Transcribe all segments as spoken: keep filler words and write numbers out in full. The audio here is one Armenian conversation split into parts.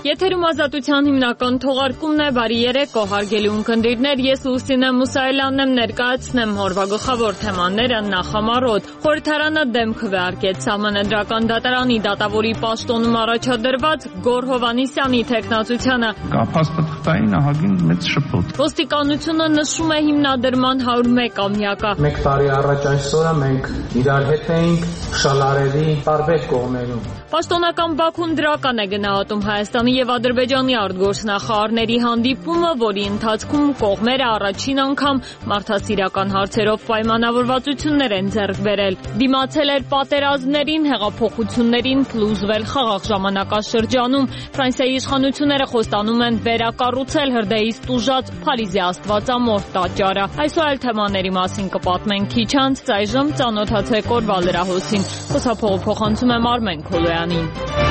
Եթերում ազատության հիմնական թողարկումն է, բարի երեկո, հարգելի ունկնդիրներ, ես Լուսինե Մուսայելյանն եմ, ներկայացնեմ օրվա գլխավոր թեմաները նախամարոտ։ Խորհրդարանը դեմ քվեարկեց Սահմանադրական դատարանի դատավորի պաշտոնում առաջադրված Գոռ Հովհաննիսյանի թեկնածությանը։ Կապաստային ահագին մեծ շփոթ։ Ոստիկանությունը նշում է հիմնադրման հարյուր մեկ ամյակը։ Մեկ տարի առաջ այսօրը մենք իրար հետ էինք Շալարերի տարբեր կողմերում։ Պաշտոնական Բաքուն դրական է գնահատում Հայաստանի եւ Ադրբեջանի արտգործնախարարների հանդիպումը, որի ընթացքում կողմերը առաջին անգամ մարդասիրական հարցերով պայմանավորվածություններ են ձեռք բերել։ Դիմացել էր պատերազմներին, հեղափոխություններին, փլուզվել խաղաղ ժամանակաշրջանում։ Ֆրանսիայի իշխանությունները խոստանում են վերակառուցել հրդեհից տուժած Փարիզի Աստվածամոր տաճարը։ Այսօր այլ թեմաների մասին կպատմենք քիչ անց, այժմ ծանոթացեք օրվա լրահոսին։ Խոսափողը փոխանցում եմ Արմեն Քոլոյանին։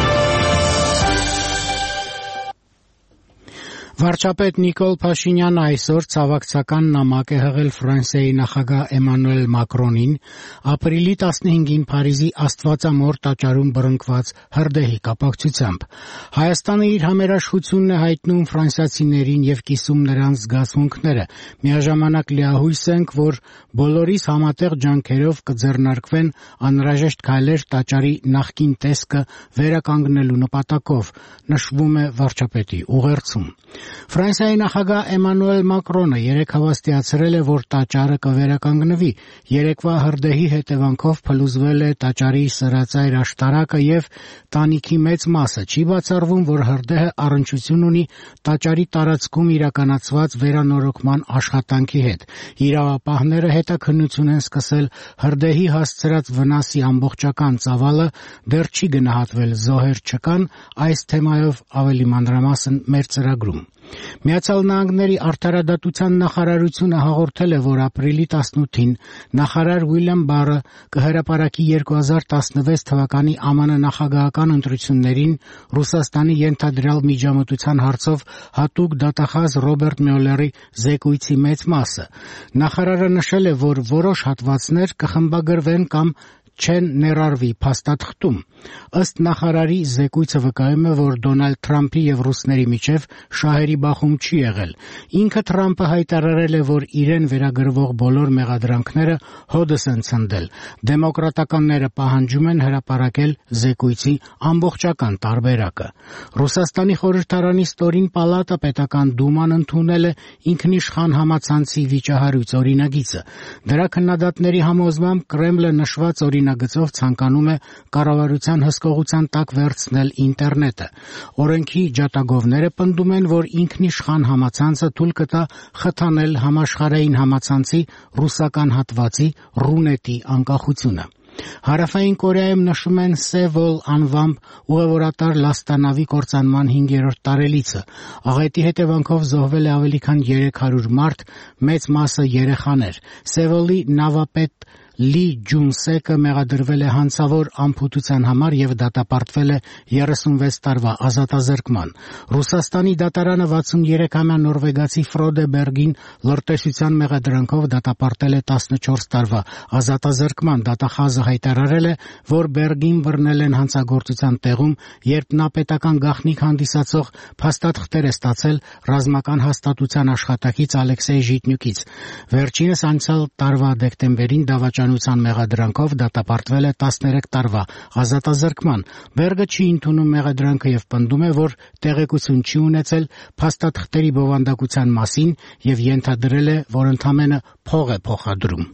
Վարչապետ Նիկոլ Փաշինյանը այսօր ցավակցական նամակ է հղել Ֆրանսիայի նախագահ Էմանուել Մակրոնին ապրիլի տասնհինգին Փարիզի Աստվածամոր տաճարում բռնկված հրդեհի կապակցությամբ։ Հայաստանը իր համերաշխությունն է հայտնում ֆրանսիացիներին եւ կիսում նրանց զգացմունքները։ Միաժամանակ լիահույս ենք, որ բոլորիս համատեղ ջանքերով կձեռնարկվեն անհրաժեշտ քայլեր տաճարի նախկին տեսքը վերականգնելու նպատակով, նշվում է վարչապետի ուղերձում։ Ֆրանսիայի նախագահ Էմանուել Մակրոնը երեկ հավաստիացրել է, որ տաճարը կվերականգնվի։ Երեկվա հրդեհի հետևանքով փլուզվել է տաճարի սրածայր աշտարակը եւ տանիքի մեծ մասը։ Չի բացառվում, որ հրդեհը առնչություն ունի տաճարի տարածքում իրականացված վերանորոգման աշխատանքի հետ։ Իրավապահները հետաքննություն են սկսել հրդեհի հասցրած վնասի ամբողջական ծավալը, դեռ չի գնահատվել զոհեր չկան, այս թեմայով ավելի մանրամասն մեր ծրագրում։ Միացյալ Նահանգների արդարադատության նախարարությունը հաղորդել է, որ ապրիլի տասնութին նախարար Ուիլյամ Բարը կհրապարակի երկու հազար տասնվեց թվականի ԱՄՆ նախագահական ընտրություններին Ռուսաստանի ենթադրյալ միջամտության հարցով հատուկ դատախազ Ռոբերտ Մյուլլերի զեկույցի մեծ մասը։ Նախարարը նշել է, որ որոշ հատվածներ կխմբագրվեն կամ չեն ներառվի փաստաթղթում։ Ըստ նախարարի զեկույցը վկայում է, որ Դոնալդ Թրամփի եւ ռուսների միջև շահերի բախում չի եղել։ Ինքը Թրամփը հայտարարել է, որ իրեն վերագրվող բոլոր մեղադրանքները հօդս են ցնդել։ Դեմոկրատականները պահանջում են հրապարակել զեկույցի ամբողջական տարբերակը։ Ռուսաստանի խորհրդարանի ստորին պալատը պետական դուման ընդունել է ինքնիշխան համացանցի վիճահարույց օրինագիծը։ Դրա քննադատների համոզմամբ Կրեմլը նշված օրինագծով ցանկանում է կառավարության հսկողության տակ վերցնել ինտերնետը։ Օրենքի ջատագովները պնդում են, որ ինքնիշխան համացանցը թույլ կտա խթանել համաշխարհային համացանցի ռուսական հատվածի Ռունետի անկախությունը։ Հարավային Կորեայում նշում են Սևոլ անվամբ ուղևորատար լաստանավի կործանման հինգերորդ տարելիցը։ Աղետի հետևանքով զոհվել է ավելի քան երեք հարյուր մարդ, մեծ մասը երեխաներ։ Սևոլի նավապետ Լի Ջունսեկը մեղադրվել է հանցավոր անփութության համար եւ դատապարտվել է երեսունվեց տարվա ազատազրկման։ Ռուսաստանի դատարանը վաթսուներեքամյա նորվեգացի Ֆրոդե Բերգին լրտեսության մեղադրանքով դատապարտել է տասնչորս տարվա ազատազրկման։ Դատախազը հայտարարել է, որ Բերգին բռնել են հանցագործության տեղում, երբ նա պետական գաղտնիք հանդիսացող փաստաթղթեր է ստացել ռազմական հաստատության աշխատակից Ալեքսեյ Ժիտնյուկից։ Վերջինս անցյալ տարվա դեկտեմբերին դավաճանության մեղադրանքով դատապարտվել է տասներեք տարվա ազատազրկման։ Բերգը չի ընդունում մեղադրանքը եւ պնդում է, որ տեղեկություն չի ունեցել փաստաթղթերի բովանդակության մասին եւ ենթադրել է, որ ընդամենը փող է փոխադրում։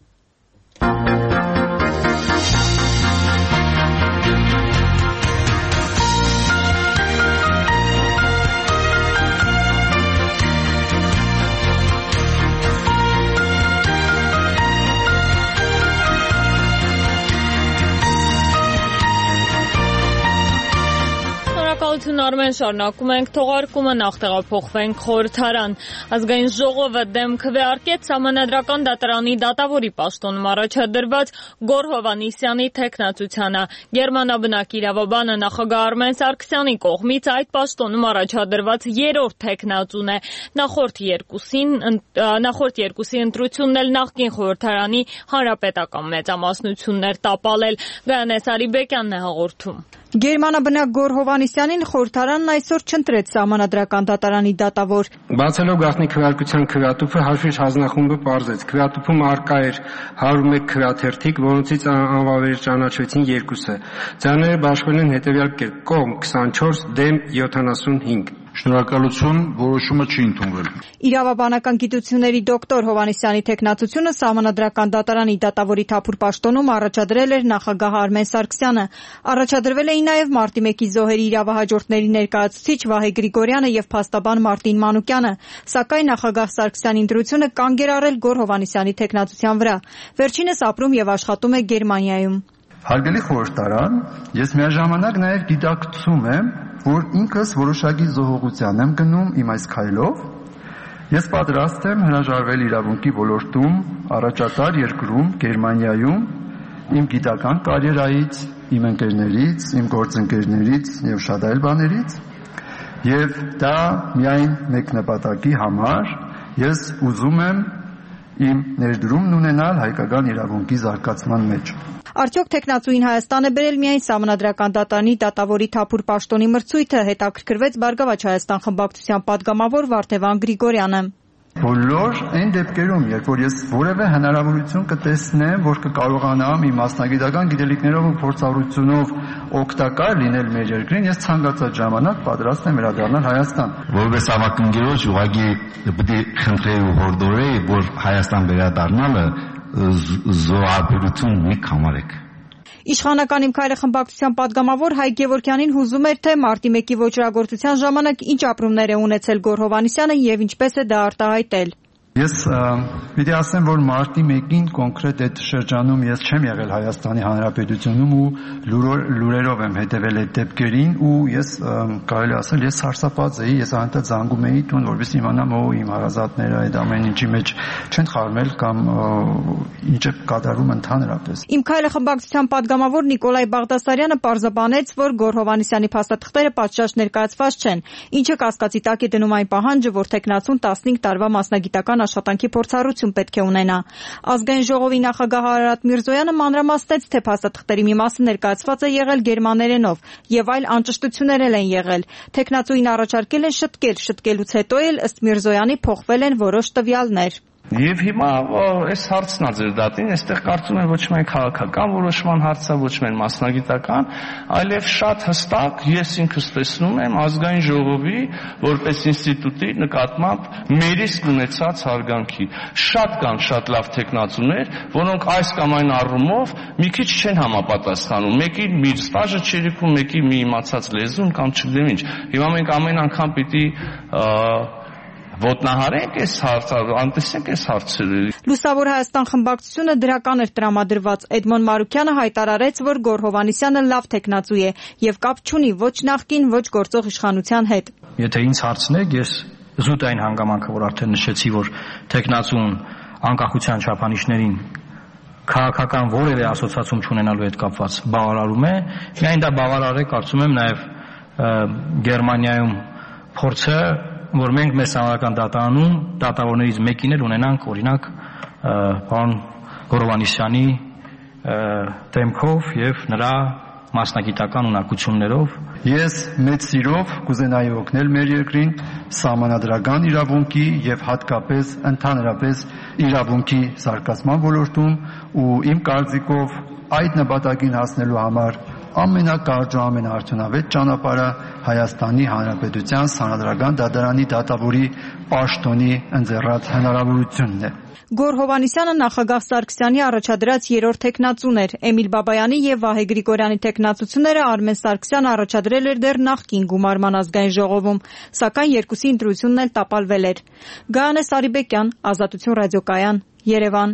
Շնորհակալություն Արմեն, շարունակում ենք թողարկումը, նախ տեղափոխվենք խորհրդարան։ Ազգային ժողովը դեմ քվեարկեց Սահմանադրական դատարանի դատավորի պաշտոնում առաջադրված Գոռ Հովհաննիսյանի թեկնածությանը։ Գերմանաբնակ իրավաբանը նախագահ Արմեն Սարգսյանի կողմից այդ պաշտոնում առաջադրված երրորդ թեկնածուն է։ Նախորդ երկուսին նախորդ երկուսի ընտրությունն էլ նախկին խորհրդարանի հանրապետական մեծամասնություններ տապալել։ Գայանե Սարիբեկյանն է հաղորդում։ Գերմանաբնակ Գոռ Հովհաննիսյանին խորհրդարանն այսօր չընտրեց Սահմանադրական դատարանի դատավոր։ Բացելով գաղտնի քվեարկության քվեատուփը Հաշվիչ հանձնախումբը պարզեց. քվեատուփում առկա էր հարյուր մեկ քվեաթերթիկ, որոնցից անվավեր ճանաչվեցին երկուսը։ Ձայները բաշխվել են հետևյալ կերպ՝ կողմ քսանչորս, դեմ յոթանասունհինգ։ Շնորհակալություն, որոշումը չի ընդունվել։ Իրավաբանական գիտությունների դոկտոր Հովհաննիսյանի թեկնածությունը Սահմանադրական դատարանի դատավորի թափուր պաշտոնում առաջադրել էր նախագահ Արմեն Սարգսյանը։ Առաջադրվել էին նաև մարտի մեկի զոհերի իրավահաջորդների ներկայացուցիչ Վահե Գրիգորյանը եւ փաստաբան Մարտին Մանուկյանը, սակայն նախագահ Սարգսյանի ընտրությունը կանգ էր առել Գոռ Հովհաննիսյանի թեկնածության վրա։ Վերջինս ապրում եւ աշխատում է Գերմանիայում։ Հարգելի խորհրդարան, ես միաժամանակ նաև գիտակցում եմ, որ ինքս որոշակի զոհողության եմ գնում իմ այս քայլով։ Ես պատրաստ եմ հրաժարվել իրավունքի ոլորտում, առաջատար երկրում, Գերմանիայում, իմ գիտական կարիերայից, իմ ընկերներից, իմ գործընկերներից եւ շատ այլ բաներից, եւ դա միայն մեկ նպատակի համար ես ուզում եմ իմ ներդրումն ունենալ հայկական իրավունքի զարգացման մեջ։ Արդյոք թեկնածուին Հայաստան է բերել միայն Սահմանադրական դատարանի դատավորի թափուր պաշտոնի մրցույթը, հետաքրքրվեց Բարգավաճ Հայաստան խմբակցության падգամավոր Վարդևան Գրիգորյանը։ Բոլոր այն դեպքերում, երբ որ ես որևէ հնարավորություն կտեսնեմ, որ կկարողանամ իմ մասնագիտական գիտելիքներով ու փորձառությունով օգտակար լինել մեր երկրին, ես ցանկացած ժամանակ պատրաստ եմ վերադառնալ Հայաստան։ Որպես ավակընկերոջ ուղղակի պետք է խնդրեի ու հորդորեի, որ Հայաստան վերադառնալը զոհաբերություն մի կամարեք։ Իշխանական իմ քայլը խմբակցության падգամավոր Հայկ Գևորգյանին հուզում էր, թե մարտի մեկի ոճրագործության ժամանակ ինչ ապրումներ է ունեցել Գոռ Հովհաննիսյանը եւ ինչպես է դա արտահայտել։ Ես պիտի ասեմ, որ մարտի մեկին կոնկրետ այդ շրջանում ես չեմ եղել Հայաստանի Հանրապետությունում ու լուրերով եմ հետևել այդ դեպքերին ու ես կարելի ասել ես սարսափած էի, ես անընդհատ զանգում էի տուն, որովհետեւ իմանամ ո իմ հարազատները այդ ամեն ինչի մեջ չեն խառնել կամ ինչ է կատարում ընդհանրապես։ Իմ քայլը խմբակցության падգամավոր Նիկոլայ Բաղդասարյանը պարզաբանեց, որ Գոռ Հովհաննիսյանի փաստաթղթերը պատշաճ ներկայացված չեն, ինչը կասկածի տակ է դնում այն պահանջը, որ թեկնածուն տասնհինգ տարվա մասնագիտական աշխատանքի փորձառություն պետք է ունենա։ Ազգային ժողովի նախագահ Արարատ Միրզոյանը մանրամասնեց, թե փաստաթղթերի մի մասը ներկայացված է եղել գերմաներենով եւ այլ անճշտություններ են եղել։ Թեկնածուին առաջարկել են շտկել, շտկելուց հետո էլ ըստ Միրզոյանի փոխվել են որոշ տվյալներ։ Եվ հիմա այս հարցն է ձեր դատին, այստեղ կարծում եմ ոչ միայն քաղաքական որոշման հարցը, ոչ միայն մասնագիտական, այլև շատ հստակ ես ինքս տեսնում եմ ազգային ժողովի որպես ինստիտուտի նկատմամբ մեր իսկ ունեցած հարգանքի։ Շատ կան շատ լավ թեկնածուներ, որոնք այս կամ այն առումով մի քիչ չեն համապատասխանում։ Մեկի մի ստաժը չերիքում, մեկի մի իմացած լեզուն կամ չգիտեմ ինչ։ Հիմա մենք ամեն անգամ պիտի ոտնահարենք այս հարցը, անտեսենք այս հարցերը։ Լուսավոր Հայաստան խմբակցությունը դրական էր տրամադրված։ Էդմոն Մարուկյանը հայտարարեց, որ Գոռ Հովհաննիսյանը լավ թեկնածու է եւ կապ չունի ոչ նախկին, ոչ գործող իշխանության հետ։ Եթե ինձ հարցնեք, ես զուտ այն հանգամանքը, որ արդեն նշեցի, որ թեկնածուն անկախության չափանիշներին քաղաքական որևէ ասոցիացիում չունենալու հետ կապված բավարարում է, միայն դա բավարար է, կարծում եմ, նաեւ Գերմանիայում փորձը, որ մենք մեր Սահմանադրական դատարանում դատավորներից մեկին էլ ունենանք, օրինակ, պարոն Գոռ Հովհաննիսյանի դեմքով եւ նրա մասնագիտական ունակություններով։ Ես մեծ սիրով կուզենայի օգնել մեր երկրին սահմանադրական իրավունքի եւ հատկապես ընդհանրապես իրավունքի զարգացման ոլորտում ու իմ կարծիքով այդ նպատակին հասնելու համար ամենակարճ ու ամենաարդյունավետ ճանապարհը Հայաստանի Հանրապետության Սահմանադրական դատարանի դատավորի պաշտոնի ընձեռած հնարավորությունն է։ Գոռ Հովհաննիսյանը նախագահ Սարգսյանի առաջադրած երրորդ թեկնածուն էր։ Էմիլ Բաբայանի եւ Վահե Գրիգորյանի թեկնածությունները Արմեն Սարգսյանը առաջադրել էր դեռ նախկին գումարման ազգային ժողովում, սակայն երկուսի ընտրությունն էլ տապալվել էր։ Գայանե Սարիբեկյան, Ազատություն ռադիոկայան, Երևան։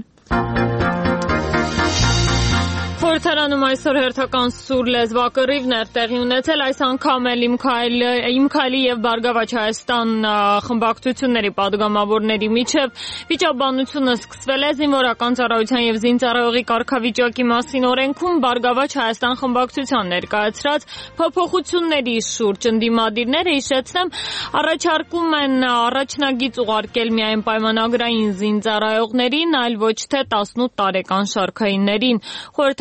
Խորհրդարանում այսօր հերթական սուր լեզվակռիվն էր տեղի ունեցել, այս անգամ էլ Իմ քայլի եւ Բարգավաճ Հայաստան խմբակցությունների падգամավորների միջև վիճաբանությունը սկսվել է զինվորական ծառայության եւ զինծառայողի կարգավիճակի մասին օրենքում Բարգավաճ Հայաստան խմբակցության ներկայացրած փոփոխությունների շուրջ ընդդիմադիրները, հիշեցնեմ, առաջարկում են առաջնագիծ ուղարկել միայն պայմանագրային զինծառայողներին, այլ ոչ թե տասնութ տարեկան շարքայիններին։ Խորհրդարանի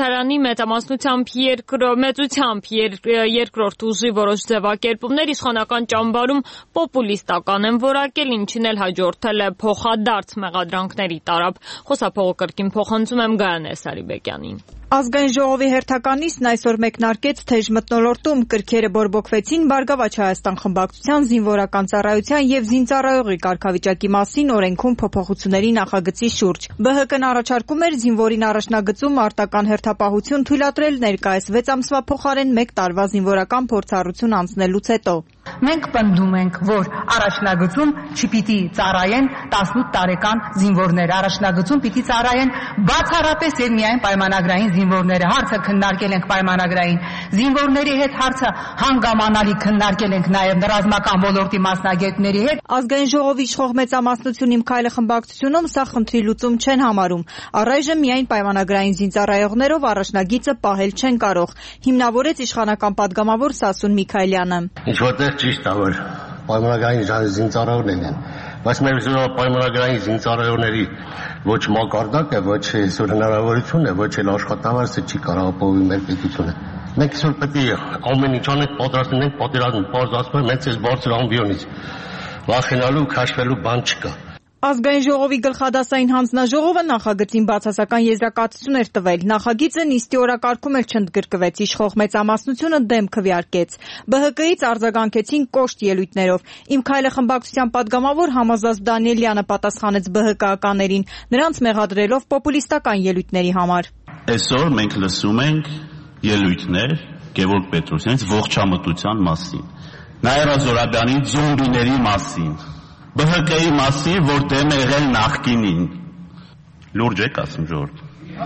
մեծամասնությամբ երկրորդ մեծությամբ երկրորդ ուժի որոշ ձևակերպումներ իշխանական ճամբարում պոպուլիստական են որակել, ինչին էլ հաջորդել է փոխադարձ մեղադրանքների տարափ։ Խոսափողը կրկին փոխանցում եմ Գայանե Սարիբեկյանին։ Ազգային ժողովի հերթականիստն այսօր մեկնարկեց թեժ մթնոլորտում կրքերը բորբոքվեցին Բարգավաճ Հայաստան խմբակցության զինվորական ծառայության եւ զինծառայողի կարգավիճակի մասին օրենքում փոփոխությունների նախագծի շուրջ։ Բ Հ Կ-ն առաջարկում էր զինվորին առաջնագծում արտական հերթապահություն թույլատրել ներկայիս վեց ամսվա փոխարեն մեկ տարվա զինվորական փորձառություն անցնելուց հետո։ Մենք պնդում ենք, որ առաջնագծում չպիտի ծառայեն տասնութ տարեկան զինվորներ, առաջնագծում պիտի ծառայեն բացառապես եւ միայն պայմանագրային զինվորները։ Հարցը քննարկել ենք պայմանագրային զինվորների հետ, հարցը հանգամանալի քննարկել ենք նաեւ ռազմական ոլորտի մասնագետների հետ։ Ազգային ժողովի իշխող մեծամասնություն Իմ քայլը խմբակցությունում սա խնդրի լուծում չեն համարում։ Առայժմ միայն պայմանագրային զինծառայողներով առաջնագիծը պահել չեն կարող, հիմնավորեց իշխանական падգամավոր Սասուն Միքայելյանը։ Ճիշտ է, որ պայմանագրային զինծառայողներն են, բայց մեր պայմանագրային զինծառայողների ոչ մակարդակը, ոչ այսօր հնարավորություն է, ոչ էլ աշխատավարձը չի կարող ապահովել մեր պետությունը։ Մենք այսօր պետք է ամեն ինչ անենք, պատրաստ ենք պատերազմ, պարզ ասում եմ, հենց այս բարձր ամբիոնից վախենալու, քաշվելու բան չկա։ Ազգային ժողովի գլխադասային հանձնաժողովը նախագծին բացասական եզրակացություն էր տվել։ Նախագիծը նիստի օրակարգում էլ չընդգրկվեց, իշխող մեծամասնությունը դեմ քվեարկեց։ Բ Հ Կ-ից արձագանքեցին կոշտ ելույթներով։ Իմ քայլը խմբակցության падգամավոր Համազած Դանիելյանը պատասխանեց Բ Հ Կ-ականներին, նրանց մեղադրելով պոպուլիստական ելույթների համար։ Այսօր մենք լսում ենք ելույթներ Գևորգ Պետրոսյանից ողջամտության մասին, Նաիրա Զոհրաբյանի զոմբիների մասին, Բ Հ Կ-ի մասին, որ դեմ է եղել նախկինին։ Լուրջ եք ասում, ժողովուրդ։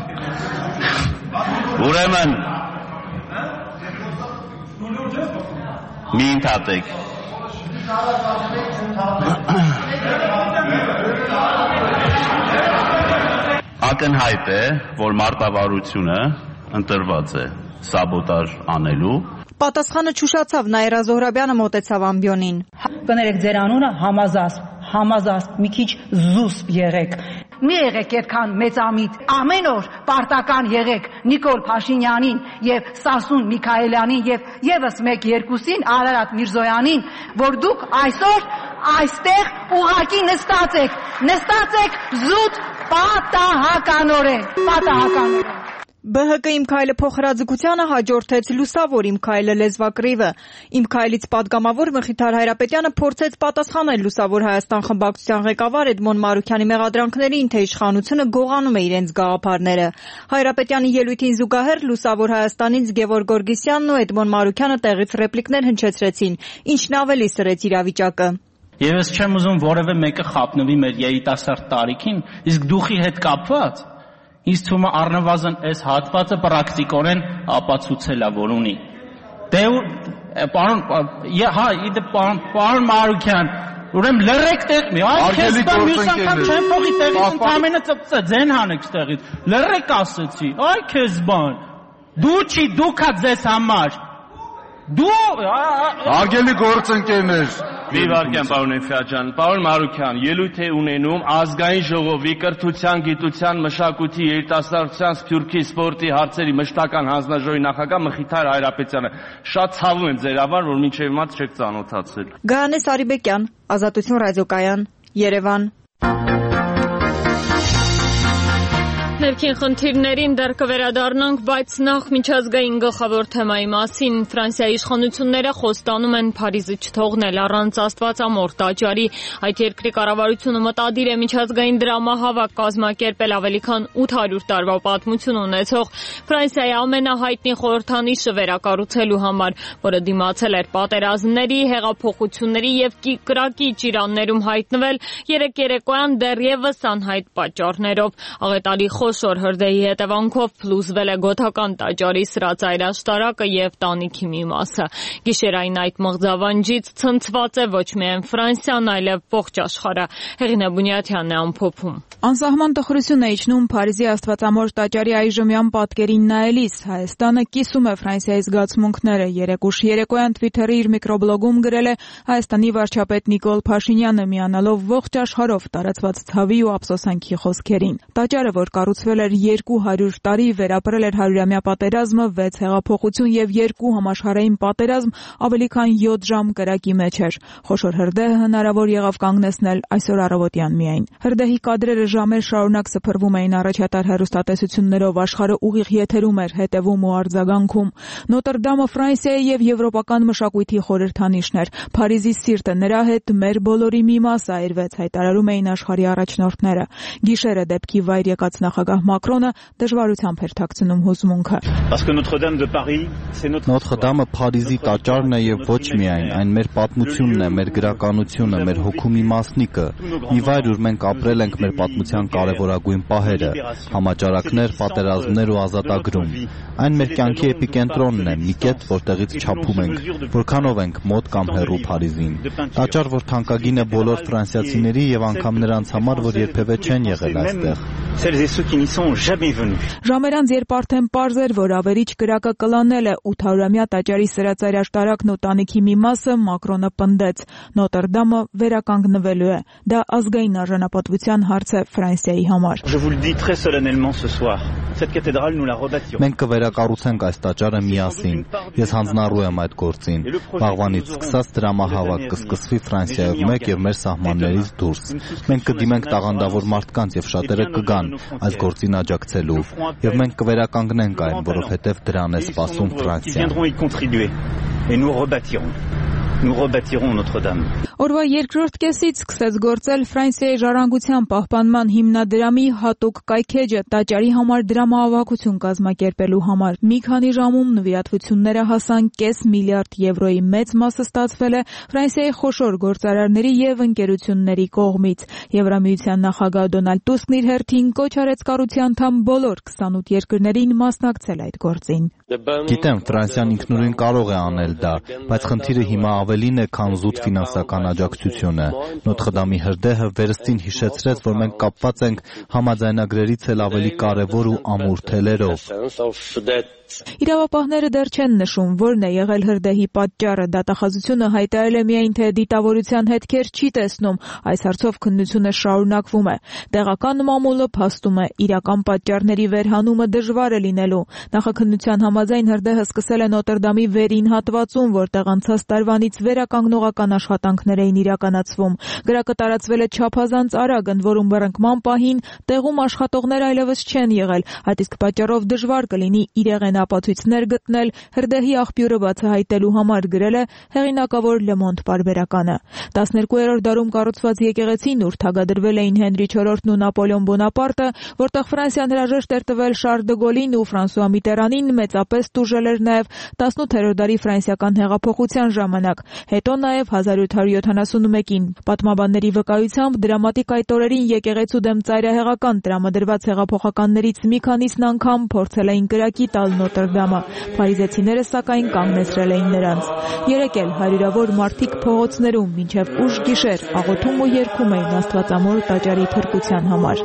Ուրեմն մի ընդհատեք։ Ակնհայտ է, որ մարտավարությունը ընտրված է սաբոտաժ անելու։ Պատասխանը չուշացավ, Նաիրա Զոհրաբյանը մոտեցավ ամբիոնին։ Կներեք ձեր անունը Համազասպ, Համազասպ, մի քիչ զուսպ եղեք։ Մի եղեք այդքան մեծամիտ, ամեն օր պարտական եղեք Նիկոլ Փաշինյանին եւ Սասուն Միքայելյանին եւ եւս մեկ երկուսին Արարատ Միրզոյանին, որ դուք այսօր այստեղ ուղակի նստած եք, նստած եք զուտ պատահականորեն, պատահականորեն։ Բ Հ Կ Իմ քայլը փոխհրաձգությանը հաջորդեց լուսավոր Իմ քայլը լեզվակռիվը։ Իմ քայլից падգամավոր Մխիթար Հայրապետյանը փորձեց պատասխանել լուսավոր Հայաստան խմբակցության ղեկավար Էդմոն Մարուքյանի մեղադրանքներին, թե իշխանությունը գողանում է իրենց գաղափարները։ Հայրապետյանի ելույթին զուգահեռ լուսավոր Հայաստանից Գևորգ Գորգիսյանն ու Էդմոն Մարուքյանը տեղից ռեպլիկներ հնչեցրեցին, ինչն ավելի սրեց իրավիճակը։ Եվ ես չեմ ուզում որևէ մեկը խափնվի մեր երիտասարդ տարիքին, իսկ դուխի հետ կապված Ինձ թվում է առնվազն այս հատվածը պրակտիկորեն ապացուցել է, որ ունի։ Դե պարոն, հա, իդե պարոն Մարուքյան, ուրեմն լռեք տեղ մի, այ քեզ բան մյուս անգամ չեմ փոխի տեղից ընդամենը ծծծե, ձեն հանեք ստեղից։ Լռեք ասեցի, այ քեզ բան։ Դու չի, դուքա ձեզ համար։ Դու Արգելի գործընկերներ, մի վարքյան պարոն Էֆյաջան, պարոն Մարուքյան, ելույթ է ունենում ազգային ժողովի կրթության, գիտության, մշակույթի, երիտասարդության, սփյուռքի, սպորտի հարցերի մշտական հանձնաժողովի նախագահ Մխիթար Հայրապետյանը։ Շատ ցավում եմ ձեր համար, որ մինչև հիմա չեք ծանոթացել։ Գայանե Սարիբեկյան, Ազատություն ռադիոկայան, Երևան։ Ներքին խնդիրներին դեռ կվերադառնանք, բայց նախ միջազգային գլխավոր թեմայի մասին։ Ֆրանսիայի իշխանությունները խոստանում են Փարիզը չթողնել առանց աստվածամոր տաճարի։ Այդ երկրի կառավարությունը մտադիր է միջազգային դրամահավաք կազմակերպել ավելի քան ութ հարյուր տարվա պատմություն ունեցող Ֆրանսիայի ամենահայտնի խորհրդանիշը վերակառուցելու համար, որը դիմացել էր պատերազմների, հեղափոխությունների եւ կրակի ճիրաններում հայտնվել երեք երեկոյան դեռևս անհայտ պատճառներով։ Աղետալի խոշոր հրդեհի հետևանքով փլուզվել է գոթական տաճարի սրածայր աշտարակը եւ տանիքի մի մասը։ Գիշերային այդ մղձավանջից ցնցված է ոչ միայն Ֆրանսիան, այլև ողջ աշխարհը։ Հեղինե Բունյաթյանն է ամփոփում։ Անսահման տխրություն է իջնում Փարիզի աստվածամոր տաճարի այժմյան պատկերին նայելիս։ Հայաստանը կիսում է Ֆրանսիայի զգացմունքները։ Երեկուշ երեկոյան Twitter-ի իր միկրոբլոգում գրել է Հայաստանի վարչապետ Նիկոլ Փաշինյանը, միանալով ողջ աշխարհով տարածված ցավի ու ափսոսանքի խոսքերին։ Տաճարը, որ կառուցվել անցկացվել էր երկու հարյուր տարի, վերապրել էր հարյուրամյա պատերազմը, վեց հեղափոխություն եւ երկու համաշխարհային պատերազմ, ավելի քան յոթ ժամ կրակի մեջ էր։ Խոշոր հրդեհը հնարավոր եղավ կանգնեցնել այսօր առավոտյան միայն։ Հրդեհի կադրերը ժամեր շարունակ սփռվում էին առաջատար հեռուստատեսություններով, աշխարհը ուղիղ եթերում էր, հետևում ու արձագանքում։ Նոտրդամը Ֆրանսիայի եւ եվրոպական մշակույթի խորհրդանիշն էր։ Փարիզի սիրտը նրա հետ մեր բոլորի մի մաս այրվեց, հայտարարում էին աշխարհի առաջնորդները։ Գիշերը դեպքի վայր եկած նախագահ Մակրոնը դժվարությամբ էր թաքցնում հուզմունքը։ Նոտրդամը Փարիզի տաճարն է եւ ոչ միայն, այն մեր պատմությունն է, մեր գրականությունը, մեր հոգու մի մասնիկը, մի վայր, ուր մենք ապրել ենք մեր պատմության կարևորագույն պահերը, համաճարակներ, պատերազմներ ու ազատագրում։ Այն մեր կյանքի էպիկենտրոնն է, մի կետ, որտեղից չափում ենք, որքանով ենք մոտ կամ հեռու Փարիզին։ Տաճար, որ թանկագին է բոլոր ֆրանսիացիների եւ անգամ նրանց համար, որ երբևէ չեն եղել այստեղ։ Ժամեր անց, երբ արդեն պարզ էր, որ ավերիչ կրակը կլանել է ութ-ամյա տաճարի սրածայր աշտարակն ու տանիքի մի մասը, Մակրոնը պնդեց. Նոտրդամը վերականգնվելու է։ Դա ազգային արժանապատվության հարց է Ֆրանսիայի համար։ Մենք կվերակառուցենք այս տաճարը միասին։ Ես հանձնառու եմ այդ գործին։ Վաղվանից սկսած դրամահավաք կսկսվի Ֆրանսիայով մեկ եւ մեր սահմաններից դուրս։ Մենք կդիմենք տաղանդավոր մարդկանց եւ շատերը կգան այս գործին աջակցելու։ Եվ մենք կվերականգնենք այն, որովհետեւ դրան է սպասում Ֆրանսիան։ Nous rebâtirons Notre-Dame. Օրվա երկրորդ կեսից սկսեց գործել Ֆրանսիայի ժառանգության պահպանման հիմնադրամի հատուկ կայքեջը տաճարի համար դրամահավաքություն կազմակերպելու համար։ Մի քանի ժամում նվիրատվությունները հասան կես միլիարդ եվրոյի մեծ մասը ստացվել է Ֆրանսիայի խոշոր գործարարների եւ ընկերությունների կողմից։ Եվրամիության նախագահ Դոնալդ Տուսկն իր հերթին կոչ արեց կառույցի անդամ բոլոր քսանութ երկրներին մասնակցել այդ գործին։ Գիտեմ, Ֆրանսիան ինքնուրույն կարող է անել դա, բայց խնդիրը հիմա ավելին է, քան զուտ ֆինանսական աջակցությունը։ Նոտրդամի հրդեհը վերստին հիշեցրեց, որ մենք կապված ենք համաձայնագրերից էլ ավելի կարևոր ու ամուր թելերով։ Իրավապահները դեռ չեն նշում, որն է եղել հրդեհի պատճառը։ Դատախազությունը հայտարարել է միայն, թե դիտավորության հետքեր չի տեսնում։ Այս հարցով քննությունը շարունակվում է։ Տեղական մամուլը փաստում է, իրական պատճառների վերհանումը դժվար է լինելու։ Նախաքննության համաձայն հրդեհը սկսել է Նոտրդամի վերին հատվածում, որտեղ անցած տարվանից վերականգնողական աշխատանքներ էին իրականացվում։ Գրակը տարածվել է չափազանց արագ, ընդ որում բռնկման պահին տեղում աշխատողներ այլևս չեն եղել, այդ իսկ պատճառով դժվար կլինի իրեղեն ապացույցներ գտնել հրդեհի աղբյուրը բացահայտելու համար, գրել է հեղինակավոր Le Monde պարբերականը։ տասներկուերորդ դարում կառուցված եկեղեցին, ուր թագադրվել էին Հենրի չորրորդն ու Նապոլեոն Բոնապարտը, որտեղ Ֆրանսիան հրաժեշտ էր տվել Շարլ դը Գոլին ու Ֆրանսուଆ Միտերանին, մեծապես տուժել էր նաև տասնութերորդ դարի ֆրանսիական հեղափոխության ժամանակ, հետո նաև հազար ութ հարյուր յոթանասունմեկին։ Պատմաբանների վկայությամբ դրամատիկ այդ օրերին եկեղեցու դեմ ծայրահեղական տրամադրված հեղափոխականներից մի քանիսն անգամ փորձել էին կրակի տալ Նոտրդամը։ Փարիզեցիները սակայն կանգնեցրել էին նրանց։ Երեկ էլ հարյուրավոր մարդիկ փողոցներում մինչև ուշ գիշեր աղոթում ու երգում էին Աստվածամոր տաճարի փրկության համար։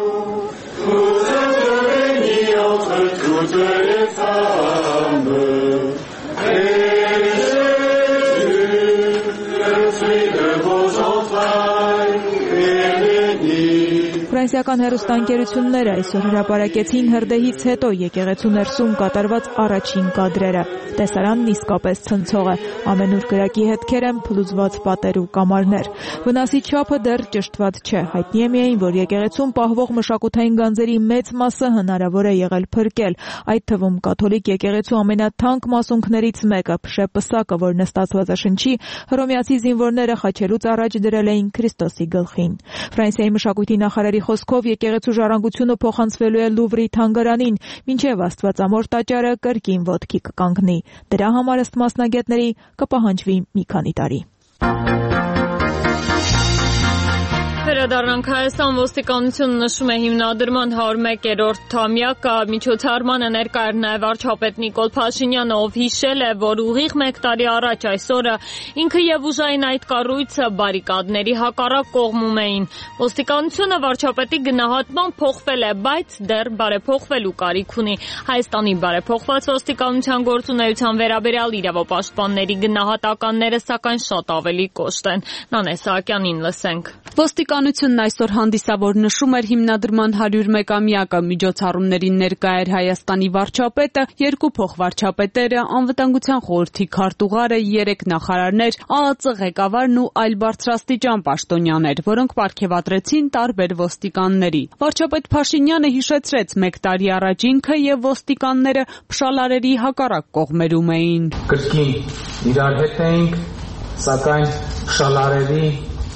Ֆրանսիական հեռուստաընկերությունները այսօր հրապարակեցին հրդեհից հետո եկեղեցու ներսում կատարված առաջին կադրերը։ Տեսարանն իսկապես ցնցող է։ Ամենուր կրակի հետքեր են, փլուզված պատեր ու կամարներ։ Վնասի չափը դեռ ճշտված չէ։ Հայտնի է միայն, որ եկեղեցում պահվող մշակութային գանձերի մեծ մասը հնարավոր է եղել փրկել, այդ թվում կաթոլիկ եկեղեցու ամենաթանկ մասունքներից մեկը՝ Փշե Պսակը, որ նստածվածաշնչի հռոմեացի զինվորները խաչելուց առաջ դրել էին Քրիստոսի գլխին։ Ֆրանսիայի մշակույթի նախարարի խոսքով եկեղեցու ժառանգությունը փոխանցվելու է Լուվրի թանգարանին, մինչև Աստվածամոր տաճարը կրկին ոտքի կկանգնի։ Դրա համար, ըստ մասնագետների, կպահանջվի մի քանի տարի։ Վերադառնանք Հայաստան, ոստիկանությունը նշում է հիմնադրման հարյուր մեկերորդ տարեկան միջոցառմանը ներկա էր նաև վարչապետ Նիկոլ Փաշինյանը, ով հիշել է, որ ուղիղ մեկ տարի առաջ այս օրը ինքը եւ ուժային այդ կառույցը բարիկադների հակառակ կողմում էին։ Ոստիկանությունը վարչապետի գնահատմամբ փոխվել է, բայց դեռ բարեփոխվելու կարիք ունի։ Հայաստանի բարեփոխված ոստիկանության գործունեության վերաբերյալ իրավապաշտպանների գնահատականները սակայն շատ ավելի կոշտ են։ Նանե Սահակյանին լսենք։ Ոստիկանության Պետությունն այսօր հանդիսավոր նշում էր հիմնադրման հարյուրմեկամյակը, միջոցառումներին ներկա էր Հայաստանի վարչապետը, երկու փոխվարչապետերը, անվտանգության խորհրդի քարտուղարը, երեք նախարարներ, ԱԱԾ ղեկավարն ու այլ բարձրաստիճան պաշտոնյաներ, որոնք պարգևատրեցին տարբեր ոստիկանների։ Վարչապետ Փաշինյանը հիշեցրեց մեկ տարի առաջ ինքը եւ ոստիկանները փշալարերի հակառակ կողմերում էին։ Կրկին իրար հետ էինք, սակայն փշալարերի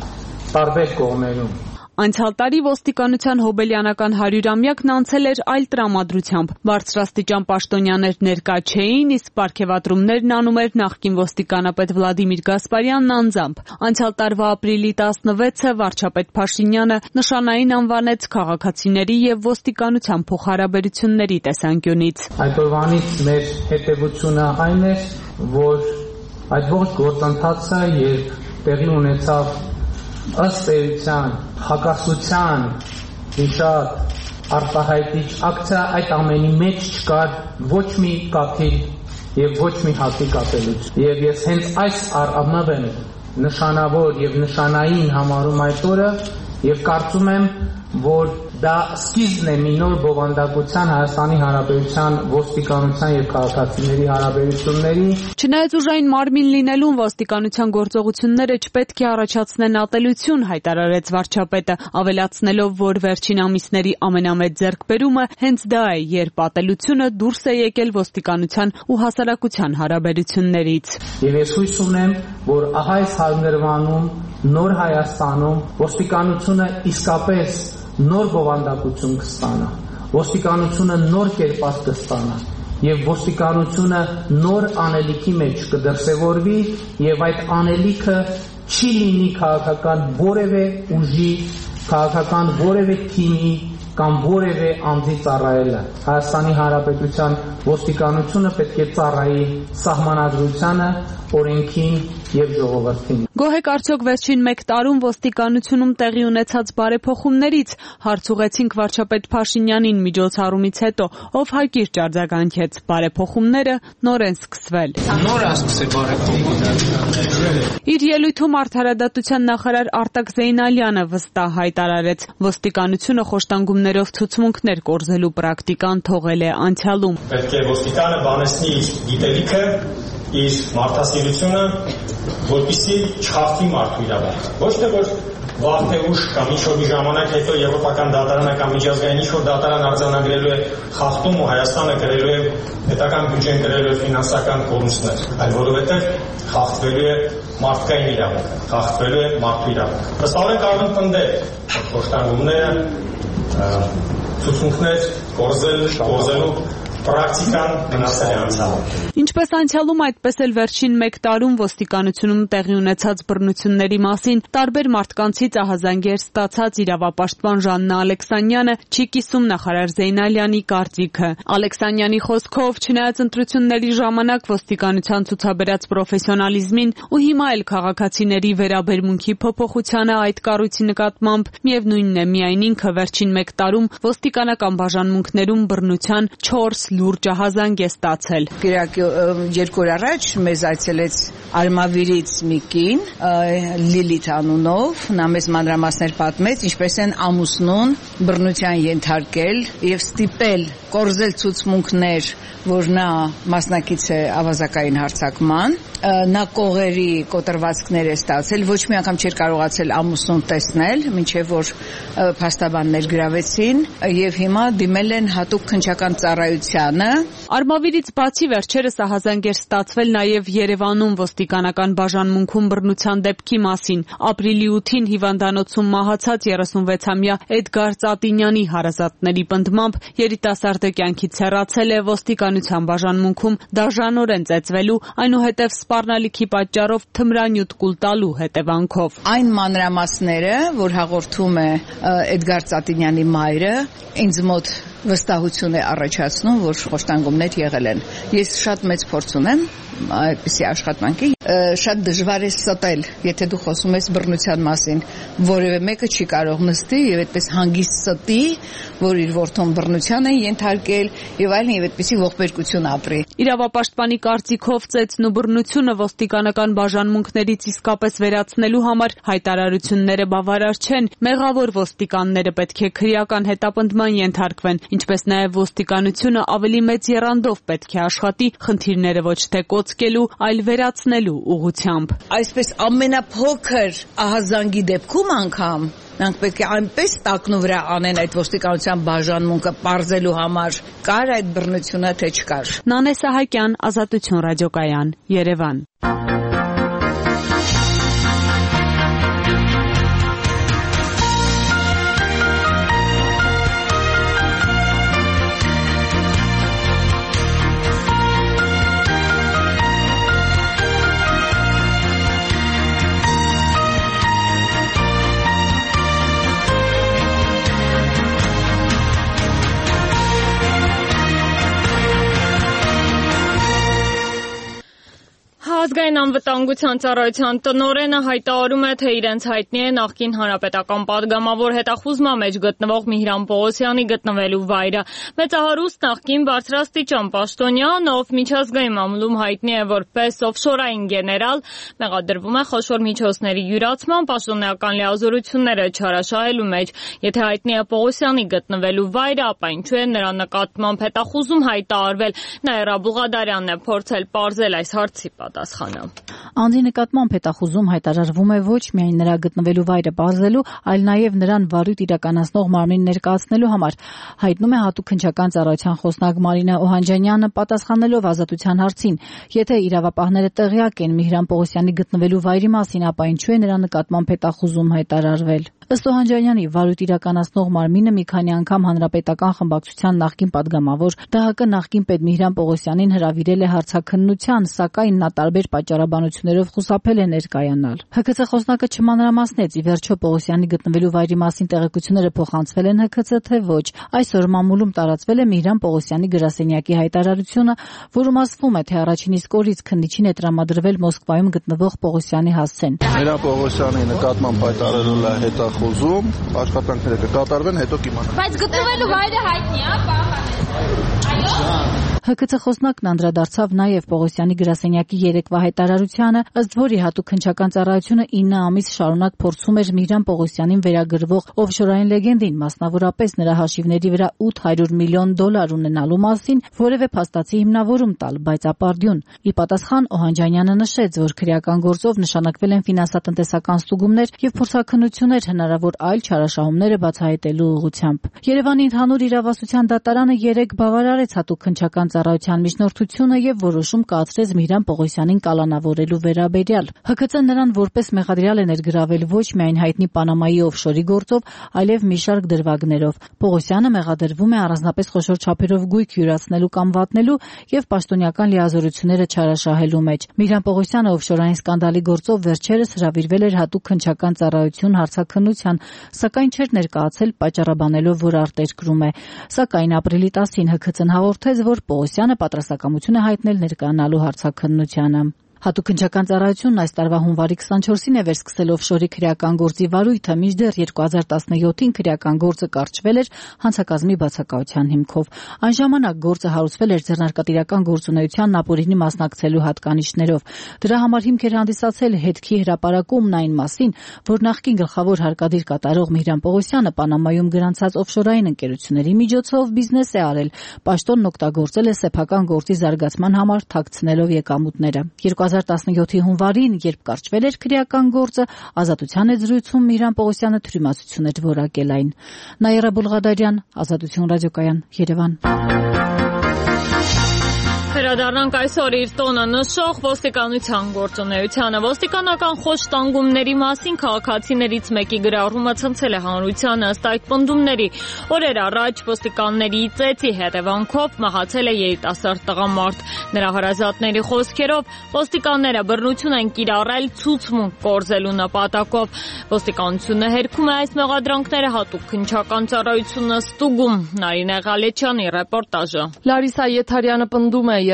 տարբեր կողմերում։ Անցյալ տարի ոստիկանության հոբելյանական հարյուրամյակն անցել էր այլ տրամադրությամբ։ Բարձրաստիճան պաշտոնյաներ ներկա չէին, իսկ պարգևատրումներն անում էր նախկին ոստիկանապետ Վլադիմիր Գասպարյանն անձամբ։ Անցյալ տարվա ապրիլի տասնվեցը վարչապետ Փաշինյանը նշանային անվանեց քաղաքացիների եւ ոստիկանության փոխհարաբերությունների տեսանկյունից։ Այդ օրվանից մեր հետևությունը այն էր, որ այդ ողջ գործընթացը երբ տեղի ունեցավ ըստ էության, հակասության մի շատ արտահայտիչ ակցիա, այդ ամենի մեջ չկար ոչ մի կաթիլ եւ ոչ մի հատի կապելուց։ Եվ ես հենց այս առումով եմ նշանավոր եւ նշանային համարում այդ օրը եւ կարծում եմ, որ դա սկիզբն է մի նոր բովանդակության Հայաստանի Հանրապետության ոստիկանության եւ քաղաքացիների հարաբերությունների։ Չնայած ուժային մարմին լինելուն ոստիկանության գործողությունները չպետք է առաջացնեն ատելություն, հայտարարեց վարչապետը, ավելացնելով, որ վերջին ամիսների ամենամեծ ձեռքբերումը հենց դա է, երբ ատելությունը դուրս է եկել ոստիկանության ու հասարակության հարաբերություններից։ Եվ ես հույս ունեմ, որ ահա այս հարմարվանում նոր Հայաստանում ոստիկանությունը իսկապես նոր բովանդակություն կստանա, ոստիկանությունը նոր կերպար կստանա եւ ոստիկանությունը նոր անելիքի մեջ կդրսեւորվի եւ այդ անելիքը չի լինի քաղաքական որևէ ուժի, քաղաքական որևէ թիմի կամ որևէ անձի ծառայելը։ Հայաստանի Հանրապետության ոստիկանությունը պետք է ծառայի սահմանադրությանը, օրենքին եւ ժողովրդին։ Գոհ եք արդյոք վերջին մեկ տարում ոստիկանությունում տեղի ունեցած բարեփոխումներից, հարց ուղեցինք վարչապետ Փաշինյանին միջոցառումից հետո, ով հակիրճ արձագանքեց, բարեփոխումները նոր են սկսվել։ Նոր է սկսել բարեփոխումները։ Իր ելույթում արդարադատության նախարար Արտակ Զեյնալյանը վստահ հայտարարեց, ոստիկանությունը խոշտանգումներով ցուցմունքներ կորզելու պրակտիկան թողել է անցյալում։ Պետք է ոստիկանը բանեցնի իր գիտելիքը, իր մարդասիրությունը, որպեսզի չխախտի մարդու իրավունքը։ Ոչ թե որ վաղ թե ուշ կամ ինչ-որ ժամանակ հետո եվրոպական դատարանը կամ միջազգային ինչ-որ դատարան արձանագրելու է խախտում ու Հայաստանը կրելու է պետական բյուջեն կրելու է ֆինանսական կորուստներ, այլ որովհետև խախտվելու է մարդկային իրավունքը, խախտվելու է մարդու իրավունքը։ Վստահորեն կարող են պնդել խոշտանգումները, ցուցմունքներ կորզել, կորզելու պրակտիկան մնացել է անցյալում։ Ինչպես անցյալում, այդպես էլ վերջին մեկ տարում ոստիկանությունում տեղի ունեցած բռնությունների մասին տարբեր մարդկանցից ահազանգեր ստացած իրավապաշտպան Ժաննա Ալեքսանյանը չի կիսում նախարար Զեյնալյանի կարծիքը։ Ալեքսանյանի խոսքով, չնայած ընտրությունների ժամանակ ոստիկանության ցուցաբերած պրոֆեսիոնալիզմին ու հիմա էլ քաղաքացիների վերաբերմունքի փոփոխությանը այդ կառույցի նկատմամբ, միևնույնն է, միայն ինքը վերջին մեկ տարում ոստիկանական բաժանմունքներում բռնության չորս լուրջ ահազանգ է ստացել։ Երկու օր առաջ մեզ այցելեց Արմավիրից մի կին, Լիլիթ անունով, նա մեզ մանրամասներ պատմեց, ինչպես են ամուսնուն բռնության ենթարկել եւ ստիպել կորզել ցուցմունքներ, որ նա մասնակից է ավազակային հարձակման, նա կողերի կոտրվածքներ է ստացել, ոչ մի անգամ չէր կարողացել ամուսնուն տեսնել, մինչև որ փաստաբաններ գրավեցին եւ հիմա դիմել են հատուկ քննչական ծառայությանը։ Արմավիրից բացի վերջերս ահազանգ էր ստացվել նաև Երևանում ոստիկանական բաժանմունքում բռնության դեպքի մասին։ Ապրիլի ութին հիվանդանոցում մահացած երեսունվեցամյա Էդգար Ծատինյանի հարազատների պնդմամբ երիտասարդը կյանքից հեռացել է ոստիկանության բաժանմունքում դաժանորեն ծեծվելու, այնուհետև սպառնալիքի պատճառով թմրանյութ կուլ տալու հետևանքով։ Այն մանրամասները, որ հաղորդում է Էդգար Ծատինյանի մայրը, ինձ մոտ վստահություն է առաջացնում, որ խոշտանգումներ եղել են։ Ես շատ մեծ փորձ ունեմ այդպիսի աշխատանքի, շատ դժվար է ստել, եթե դու խոսում ես բռնության մասին, որևէ մեկը չի կարող նստի եւ այդպես հանգիստ ստի, որ իր որդուն բռնության են ենթարկել եւ այլն եւ այդպեսի ողբերգություն ապրի։ Իրավապաշտպանի կարծիքով ծեծն ու բռնությունը ոստիկանական բաժանմունքներից իսկապես վերացնելու համար հայտարարությունները բավարար չեն, մեղավոր ոստիկանները պետք է քրեական հետապնդման ենթարկվեն, ինչպես նաեւ ոստիկանությունը ավելի մեծ եռանդով պետք է աշխատի խնդիրները ոչ թե կոծկելու, այլ վերացնելու ուղղությամբ։ Այսպես ամենափոքր ահազանգի դեպքում անգամ նրանք պետք է այնպես տակնու վրա անեն այդ ոստիկանության բաժանմունքը պարզելու համար, կար այդ բռնությունը, թե չկար։ Նանե Սահակյան, Ազատություն ռադիոկայան, Երևան։ Ազգային անվտանգության ծառայության տնօրենը հայտարարում է, թե իրենց հայտնի է նախկին հանրապետական падգամավոր հետախուզման մեջ գտնվող Միհրան Պողոսյանի գտնվելու վայրը։ Մեծահարուստ նախկին բարձրաստիճան պաշտոնյան, ով միջազգային մամուլում հայտնի է որպես օֆշորային գեներալ, մեղադրվում է խոշոր միջոցների յուրացման, պաշտոնեական լիազորությունները չարաշահելու մեջ։ Եթե հայտնի է Պողոսյանի գտնվելու վայրը, ապա ինչու է նրա նկատմամբ հետախուզում հայտարարվել։ Նաիրա Բուղադարյանն է փորձել պարզել այս հարցի պատասխանը։ Անձի նկատմամբ հետախուզում հայտարարվում է ոչ միայն նրա գտնվելու վայրը պարզելու, այլ նաև նրան վարույթ իրականացնող մարմին ներկայացնելու համար, հայտնում է հատուկ քննչական ծառայության խոսնակ Մարինա Օհանջանյանը պատասխանելով Ազատության հարցին։ Եթե իրավապահները տեղյակ են Միհրան Պողոսյանի գտնվելու վայրի մասին, ապա ինչու է նրա նկատմամբ հետախուզում հայտարարվել։ Ըստ Օհանջանյանի, վարույթ իրականացնող մարմինը մի քանի անգամ հանրապետական խմբակցության նախկին падգամավոր Դահ Կը նախկին պետ Միհրան Պողոսյանին հրավիրել է հարցաքննության, սակայն նա տարբեր պատճառաբանություններով խուսափել է ներկայանալ։ Հ K C խոսնակը չմանրամասնեց, ի վերջո Պողոսյանի գտնվելու վայրի մասին տեղեկությունները փոխանցվել են Հ K C, թե ոչ։ Այսօր մամուլում տարածվել է Միհրան Պողոսյանի գրասենյակի հայտարարությունը, որում ասվում է, թե առաջին իսկ օրից քննիչին է տրամադրվել Մոսկվայում գտնվող Պողոսյանի հասցեն։ Միհրան Պողոսյանի նկատմամբ հայտարարել է հետախուզում, աշխատանքները կկատարվեն, հետո կիմանանք։ Բայց գտնվելու վայրը հայտնի է, պահանջ։ Այո։ Հ K C խոսնակն անդրադարձավ նաև Պողոսյանի գրասենյակի երեկվա հայտարարությանը, ըստ որի հատուկ քննչական ծառայությունը ինը ամիս շարունակ փորձում էր Միհրան Պողոսյանին վերագրվող օֆշորային լեգենդին, մասնավորապես նրա հաշիվների վրա ութ հարյուր միլիոն դոլար ունենալու մասին, որևէ փաստացի հիմնավորում տալ, բայց ապարդյուն։ Ի պատասխան Օհանջանյանը նշեց, որ քրեական գործով նշանակվել են ֆինանսատնտեսական ստուգումներ եւ փորձաքննություններ հնարավոր այլ չարաշահումները բացահայտելու ուղղությամբ։ Երևանի ընդհանուր իրավասության դատարանը երեկ բավարարեց հատուկ քննչական ծառայության միջնորդությունը եւ որոշում կայացրեց Միհրան Պողոսյանին կալանավորելու վերաբերյալ։ Հ K C նրան որպես մեղադրյալ է ներգրավել ոչ միայն հայտնի Պանամայի օֆշորի գործով, այլև մի շարք դրվագներով։ Պողոսյանը մեղադրվում է առանձնապես խոշոր չափերով գույք յուրացնելու կամ վատնելու եւ պաշտոնեական լիազորությունները չարաշահելու մեջ։ Միհրան Պողոսյանը օֆշորային սկանդալի գործով վերջերս հրավիրվել էր հատուկ քննչական ծառայություն հարցաքննության, սակայն չէր ներկայացել պատճառաբանելով, որ արտերկրում է։ Սակայն ապրիլի տասին Հ K C-ն հաղորդեց, որ Պողոսյանը պատրաստակամություն է հայտնել ներկայանալու հարցաքննությանը։ Հատուկ քննչական ծառայությունն այս տարվա հունվարի քսանչորսին է վերսկսել օֆշորի քրեական գործի վարույթը, մինչդեռ երկու հազար տասնյոթին քրեական գործը կարճվել էր հանցակազմի բացակայության հիմքով։ Այն ժամանակ գործը հարուցվել էր ձեռնարկատիրական գործունեությանն ապօրինի մասնակցելու հատկանիշներով։ Դրա համար հիմք էր հանդիսացել հետքի հրապարակումն այն մասին, որ նախկին գլխավոր հարկադիր կատարող Միհրան Պողոսյանը Պանամայում գրանցած օֆշորային ընկերությունների միջոցով բիզնես է արել, պաշտոնն օգտագործել է սեփական գործի զարգացման համար թաքցնելով եկամուտները։ երկու հազար տասնյոթի հունվարին, երբ կարճվել էր քրեական գործը, Ազատության հետ զրույցում Միհրան Պողոսյանը թյուրիմացություն էր որակել այն։ Նաիրա Բուղադարյան, Ազատություն ռադիոկայան, Երևան։ Վերադառնանք այսօր իր տոնը նշող ոստիկանության գործունեությանը։ Ոստիկանական խոշտանգումների մասին քաղաքացիներից մեկի գրառումը ցնցել է հանրությանը, ըստ այդ պնդումների։ Օրեր առաջ ոստիկանների ծեծի հետևանքով մահացել է երիտասարդ տղամարդ։ Նրա հարազատների խոսքերով ոստիկանները բռնություն են կիրառել ցուցմունք կորզելու նպատակով։ Ոստիկանությունը հերքում է այս մեղադրանքները, հատուկ քննչական ծառայությունը ստուգում։ Նարինե Ղալեչյանի ռեպորտաժը։ Լարիսա Եթարյանը պնդում է,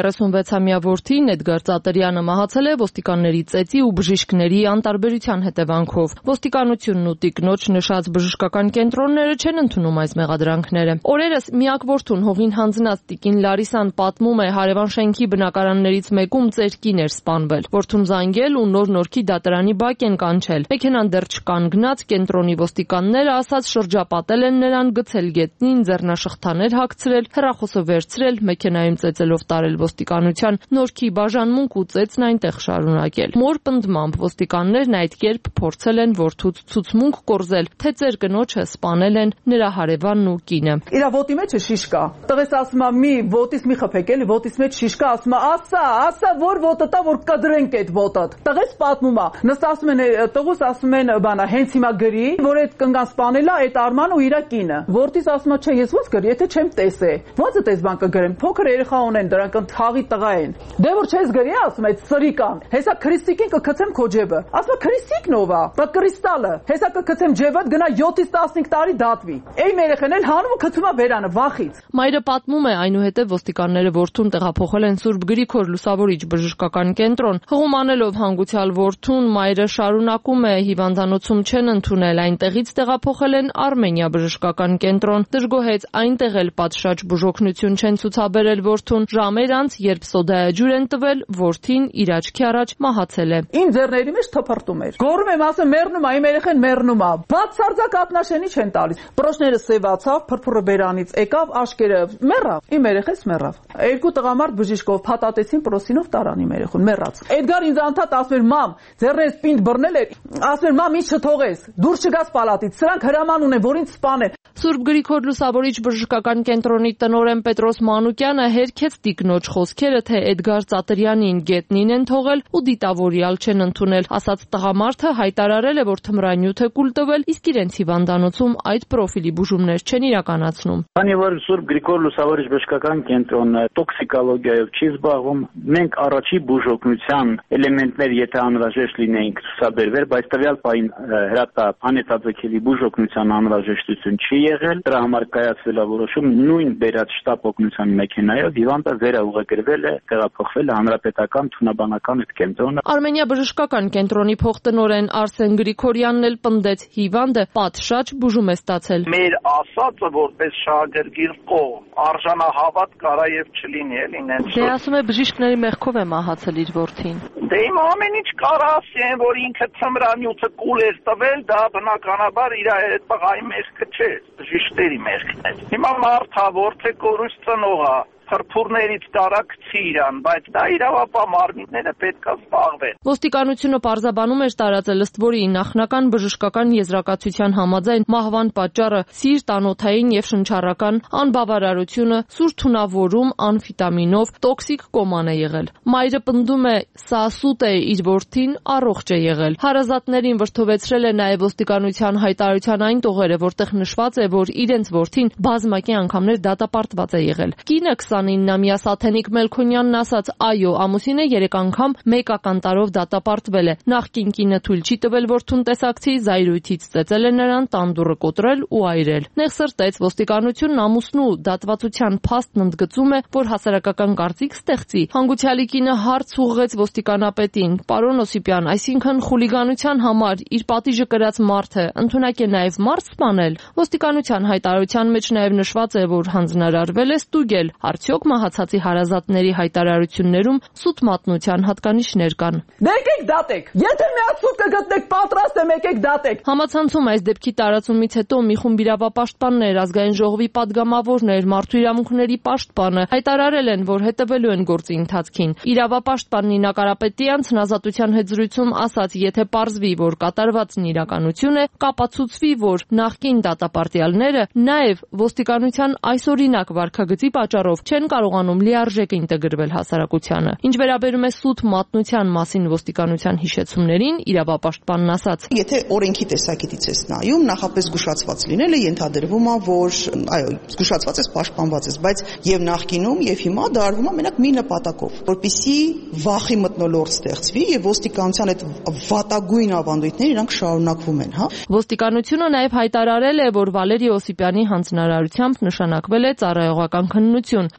երեսունվեցամյա որդին Էդգար Ծատերյանը մահացել է ոստիկանների ծեծի ու բժիշկների անտարբերության հետևանքով։ Ոստիկանությունն ու տիկնոջ նշած բժշկական կենտրոնները չեն ընդունում այս մեղադրանքները։ Օրերս միակ որդուն հողին հանձնած տիկին Լարիսան պատմում է, հարևան շենքի բնակարաններից մեկում ծեր կին էր սպանվել։ Որդուն զանգել ու նոր-նորքի դատարանի բակ են կանչել։ Մեքենան դեռ չկանգնած, կենտրոնի ոստիկանները ասած շրջապատել են նրան, գցել գետնին, ձեռնաշղթաներ հագցրել, հեռախոսը վերցրել, մեքենայում ծեծելով տարել ոստիկանության, նորքի բաժանմունք ու ծեծն այնտեղ շարունակել։ Մոր պնդմամբ ոստիկաններն այդ կերպ փորձել են որդուց ցուցմունք կորզել, թե ծեր կնոջը սպանել են նրա հարևանն ու կինը։ Իրա ոտի մեջ շիշ կա։ Տղես ասում է՝ մի ոտից մի խփեք, էլի ոտից մեջ շիշ կա, ասում է՝ ասա, ասա, որ ոտը տա, որ կդրենք այդ ոտը։ Տղես պատմում է, նստած ասում են տղուս ասում են բանա հենց հիմա գրի, որ այդ կնգան սպանել է այդ Արմանը ու իր կինը։ Որդից ասում է՝ չէ, ես ո՞նց գրի, եթե չեմ տեսե։ Ո՞նց է տես բան կգրեմ։ Փոքր երեխա ունեն, դրանք ընթաղի տղա են։ Դե որ չես գրի, ասում այդ սրիկան։ Հեսա քրիստիկին կգցեմ քո ջեբը։ Ասում է քրիստիկն ով է։ Բա կրիստալը։ Հեսա կգցեմ ջեբդ, գնա յոթից տասնհինգ տարի դատվի։ Էй երեխան էլ հանում ու գցում է վերանը վախից։ Մայրը պատմում է, այնուհետև ոստիկանները որդուն տեղափոխել են Սուրբ Գրիգոր Լուսավորիչ բժշկական կենտրոն։ Հղում անելով հանգուցյալ որդուն, մայրը շարունակում է, հիվանդանոցում չեն ընդունել, այնտեղից տեղափոխել են Արմենիա բժշկական կենտրոն։ Դժգոհեց, այնտեղ էլ պատշաճ բուժօգնություն չեն ցուցաբերել որդուն։ Ժամեր անց, երբ սոդայաջուր են տվել, որդին իր աչքի առաջ մահացել է։ Իմ ձեռների մեջ թփրտում էր։ Գոռում եմ, ասեմ մեռնում է, իմ երեխան մեռնում է։ Բացարձակ ատնաշենի չեն տալիս։ Պրոշները սևացավ, փրփուրը բերանից եկավ, աշկերը մեռավ։ Իմ երեխես մեռավ։ Երկու տղամարդ բժիշկով փաթաթեցին պրոսինով տարան իմ երեխուն, մեռած։ Էդգար ինձ անդադ ասում էր՝ մամ, ձեռներս պինդ բռնել էր, ասում էր՝ մամ, ինձ չթողես, դուրս չգաս պալատից, սրանք հրաման ունեն, որ ինձ սպանեն։ Սուրբ Գրիգոր Լուսավորիչ բժշկական կենտրոնի տնօրեն Պետրոս Մանուկյանը հերքեց տիկնոջ խոսքերը, թե Էդգար Ծատերյանին գետնին են թողել ու դիտավորյալ չեն ընդունել։ Ասած տղամարդը հայտարարել է, որ թմրանյութ է կուլ տվել, իսկ իրենց հիվանդանոցում այդ պրոֆիլի բուժումներ չեն իրականացնում։ Քանի որ Սուրբ Գրիգոր Լուսավորիչ բժշկական կենտրոնը տոքսիկոլոգիայով չի զբաղվում, մենք առաջի բուժօգնության էլեմենտներ, եթե անհրաժեշտ լինեին, ցուցաբերվեր, բայց տվյալ պահին հրատապ անհետաձգելի բուժօգնության անհրաժեշտություն չի եղել, դրա համար կայացվել է որոշում նույն բերած շտապ օգնության մեքենայով հիվանդը վերաուղեկրվել է, տեղափոխվել է հանրապետական թունաբանական այդ կենտրոնը։ Արմենիա բժշկական կենտրոնի փոխտնօրեն Արսեն Գրիգորյանն էլ պնդեց, հիվանդը պատշաճ բուժում է ստացել։ Մեր ասածը որպես շահագրգիռ կողմ արժանահավատ կարա եւ չլինի էլ ինեն։ Դե ասում է բժիշկների մեղքով է մահացել իր որդին։ Դե իմ ամեն ինչ կարա ասեն, որ ինքը թմրանյութը կուլ էր տվել, դա բնականաբար իր այդ տղայի մեղքը չէ, բժիշկների մեղքն է։ Հիմա մարդա որդի կորուս ծնողա փրփուրներից տարակցի իրան, բայց դա իրավապահ մարմինները պետք է զբաղվեն։ Ոստիկանությունը պարզաբանում էր տարածել, ըստ որի նախնական բժշկական եզրակացության համաձայն մահվան պատճառը սիրտ, անոթային եւ շնչառական անբավարարությունը, սուր թունավորում անֆիտամինով, տոքսիկ կոման է եղել։ Մայրը պնդում է, սա սուտ է, իր որդին առողջ է եղել։ Հարազատներին վրդովեցրել է նաեւ ոստիկանության հայտարարության այն տողերը, որտեղ նշված է, որ իրենց որդին բազմակի անգամներ դատապարտված է եղել։ Կինը քսանիննամյա Սաթենիկ Մելքոնյանն ասաց, այո, ամուսինը երեք անգամ մեկական տարով դատապարտվել է։ Նախկին կինը թույլ չի տվել որդուն տեսակցի, զայրույթից ծեծել է նրան, տանդուռը կոտրել ու այրել։ Նեղ սրտեց, ոստիկանությունն ամուսնու դատվածության փաստն ընդգծում է, որ հասարակական կարծիք ստեղծի։ Հանգուցյալի կինը հարց ուղղեց ոստիկանապետին. Պարոն Օսիպյան, այսինքն խուլիգանության համար իր պատիժը կրած մարդը ընդունակ է նաև մարդ սպանել։ Ոստիկանության հայտարարության մեջ նաև նշված է, որ հանձնարարվել է ստուգել, արդյոք մահացածի հարազատների հայտարարություններում սուտ մատնության հատկանիշներ կան։ Դե եկեք դատեք։ Եթե միացուկ կգտնեք պատրաստ եմ, եկեք դատեք։ Համացանցում այս դեպքի տարածումից հետո մի խումբ իրավապաշտպաններ, ազգային ժողովի падգամավորներ, մարդու իրավունքների պաշտպանը հայտարարել են, որ հետևելու են գործի ընթացքին։ Իրավապաշտպան Նինա Կարապետյանց հնազատության հետ զրույցում ասաց, եթե պարզվի, որ կատարվածն իրականություն է, կապացուցվի, որ նախկին դատապարտյալները նաև ոստիկանության այսօրինակ վարքագծի պատճառով չեն կարողանում լիարժեք ինտեգրվել հասարակությանը։ Ինչ վերաբերում է սուտ մատնության մասին ոստիկանության հիշեցումներին, իրավապաշտպանն ասաց. Եթե օրենքի տեսակետից ես նայում, նախապես զգուշացված լինելը ենթադրվում է, որ այո, զգուշացված ես, պաշտպանված ես, բայց եւ նախկինում եւ հիմա դա արվում է մենակ մի նպատակով, որպեսզի վախի մթնոլորտ ստեղծվի եւ ոստիկանության այդ վատագույն ավանդույթները իրանք շարունակվում են, հա։ Ոստիկանությունը նաեւ հայտարարել է, որ Վալերի Օսիպյանի հանձնարարությամբ նշանակվել է ծառայողական քննություն։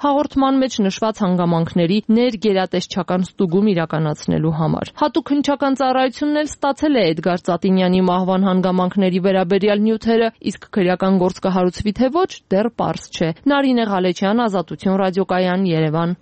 հաղորդման մեջ նշված հանգամանքների ներգերատեսչական ստուգում իրականացնելու համար։ Հատուկ հնչական ծառայությունն էլ ստացել է Էդգար Ծատինյանի մահվան հանգամանքների վերաբերյալ նյութերը, իսկ քրեական գործ կհարուցվի թե ոչ, դեռ պարզ չէ։ Նարինե Ղալեչյան, Ազատություն ռադիոկայան, Երևան։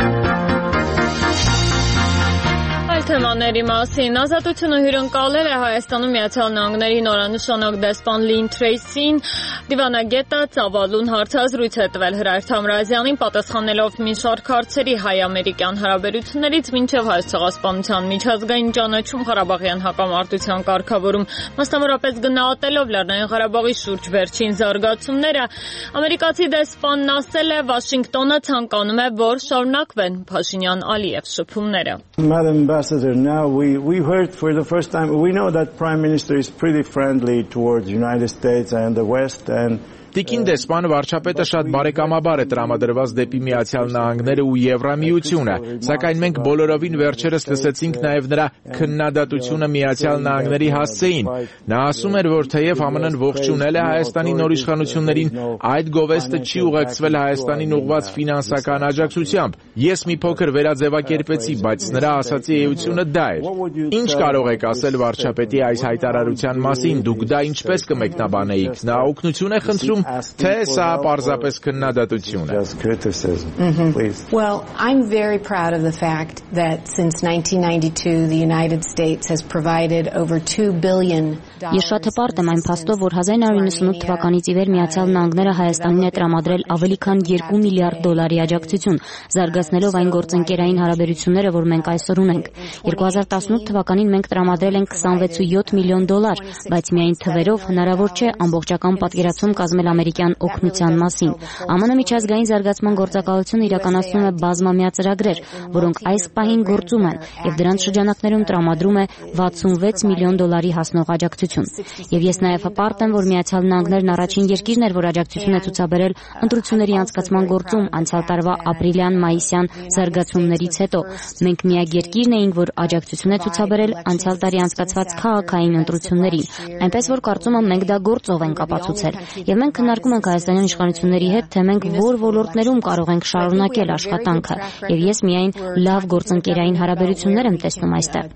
Թեմաների մասին Ազատությունը հյուրընկալել է Հայաստանում Միացյալ Նահանգների նորանշանակ դեսպան Լին Թրեյսին, դիվանագետը ծավալուն հարցազրույց է տվել Հրայր Թամրազյանին, պատասխանելով մի շարք հարցերի հայ-ամերիկյան հարաբերություններից մինչև Հայոց ցեղասպանության միջազգային ճանաչում, Ղարաբաղյան հակամարտության կարգավորում, մասնավորապես գնահատելով Լեռնային Ղարաբաղի շուրջ վերջին զարգացումները, ամերիկացի դեսպանն ասել է, Վաշինգտոնը ցանկանում է, որ շարունակվեն Փաշինյան-Ալիև շփումները։ Now we we heard for the first time, we know that Prime Minister is pretty friendly towards the United States and the West, and Տիկին դեսպանը վարչապետը շատ բարեկամաբար է տրամադրված դեպի Միացյալ Նահանգները ու Եվրամիությունը, սակայն մենք բոլորովին վերջերս լսեցինք նաև նրա քննադատությունը Միացյալ Նահանգների հասցեին։ Նա ասում էր, որ թեև ԱՄՆ-ն ողջունել է Հայաստանի նոր իշխանություններին, այդ գովեստը չի ուղեկցվել Հայաստանին ուղղված ֆինանսական աջակցությամբ։ Ես մի փոքր վերաձևակերպեցի, բայց նրա ասացի էությունը դա էր։ Ինչ կարող եք ասել վարչապետի այս հայտարարության մասին, դուք դա ինչպես կմեկնաբանեիք։ Նա օգնություն է խնդրում, թե սա պարզապես քննադատություն է։ Well, I'm very proud of the fact that since nineteen ninety-two the United States has provided over two billion Ես շատ հպարտ եմ այն փաստով, որ հազար նույնսուն ութ թվականից ի վեր Միացյալ Նահանգները Հայաստանին է տրամադրել ավելի քան երկու միլիարդ դոլարի աջակցություն, զարգացնելով այն գործընկերային հարաբերությունները, որ մենք այսօր ունենք։ երկու հազար տասնութ թվականին մենք տրամադրել ենք քսանվեցույոթ միլիոն դոլար, բայց միայն թվերով հնարավոր չէ ամբողջական պատկերացում կազմել ամերիկյան օգնության մասին։ ԱՄՆ միջազգային զարգացման գործակալությունը իրականացնում է բազմամյա ծրագրեր, որոնք այս պահին գործում են, եւ դրանց շրջանակներում տրամադրում է վաթսունվեց միլիոն դոլարի հասնող աջակցություն։ Եվ ես նաև հպարտ եմ, որ Միացյալ Նահանգներն առաջին երկիրն էր, որ աջակցություն է ցուցաբերել ընտրությունների անցկացման գործում անցյալ տարվա ապրիլյան-մայիսյան զարգացումներից հետո։ Մենք միակ երկիրն էինք, որ աջակցություն է ցուցաբերել անցյալ տարի անցկացված քաղաքային ընտրություններին։ Այնպես որ կարծում եմ մենք դա գործով ենք ապացուցել։ Եվ մենք քննարկում ենք հայաստանյան իշխանությունների հետ, թե մենք որ ոլորտներում կարող ենք շարունակել աշխատանքը։ Եվ ես միայն լավ գործընկերային հարաբերություններ եմ տեսնում այստեղ։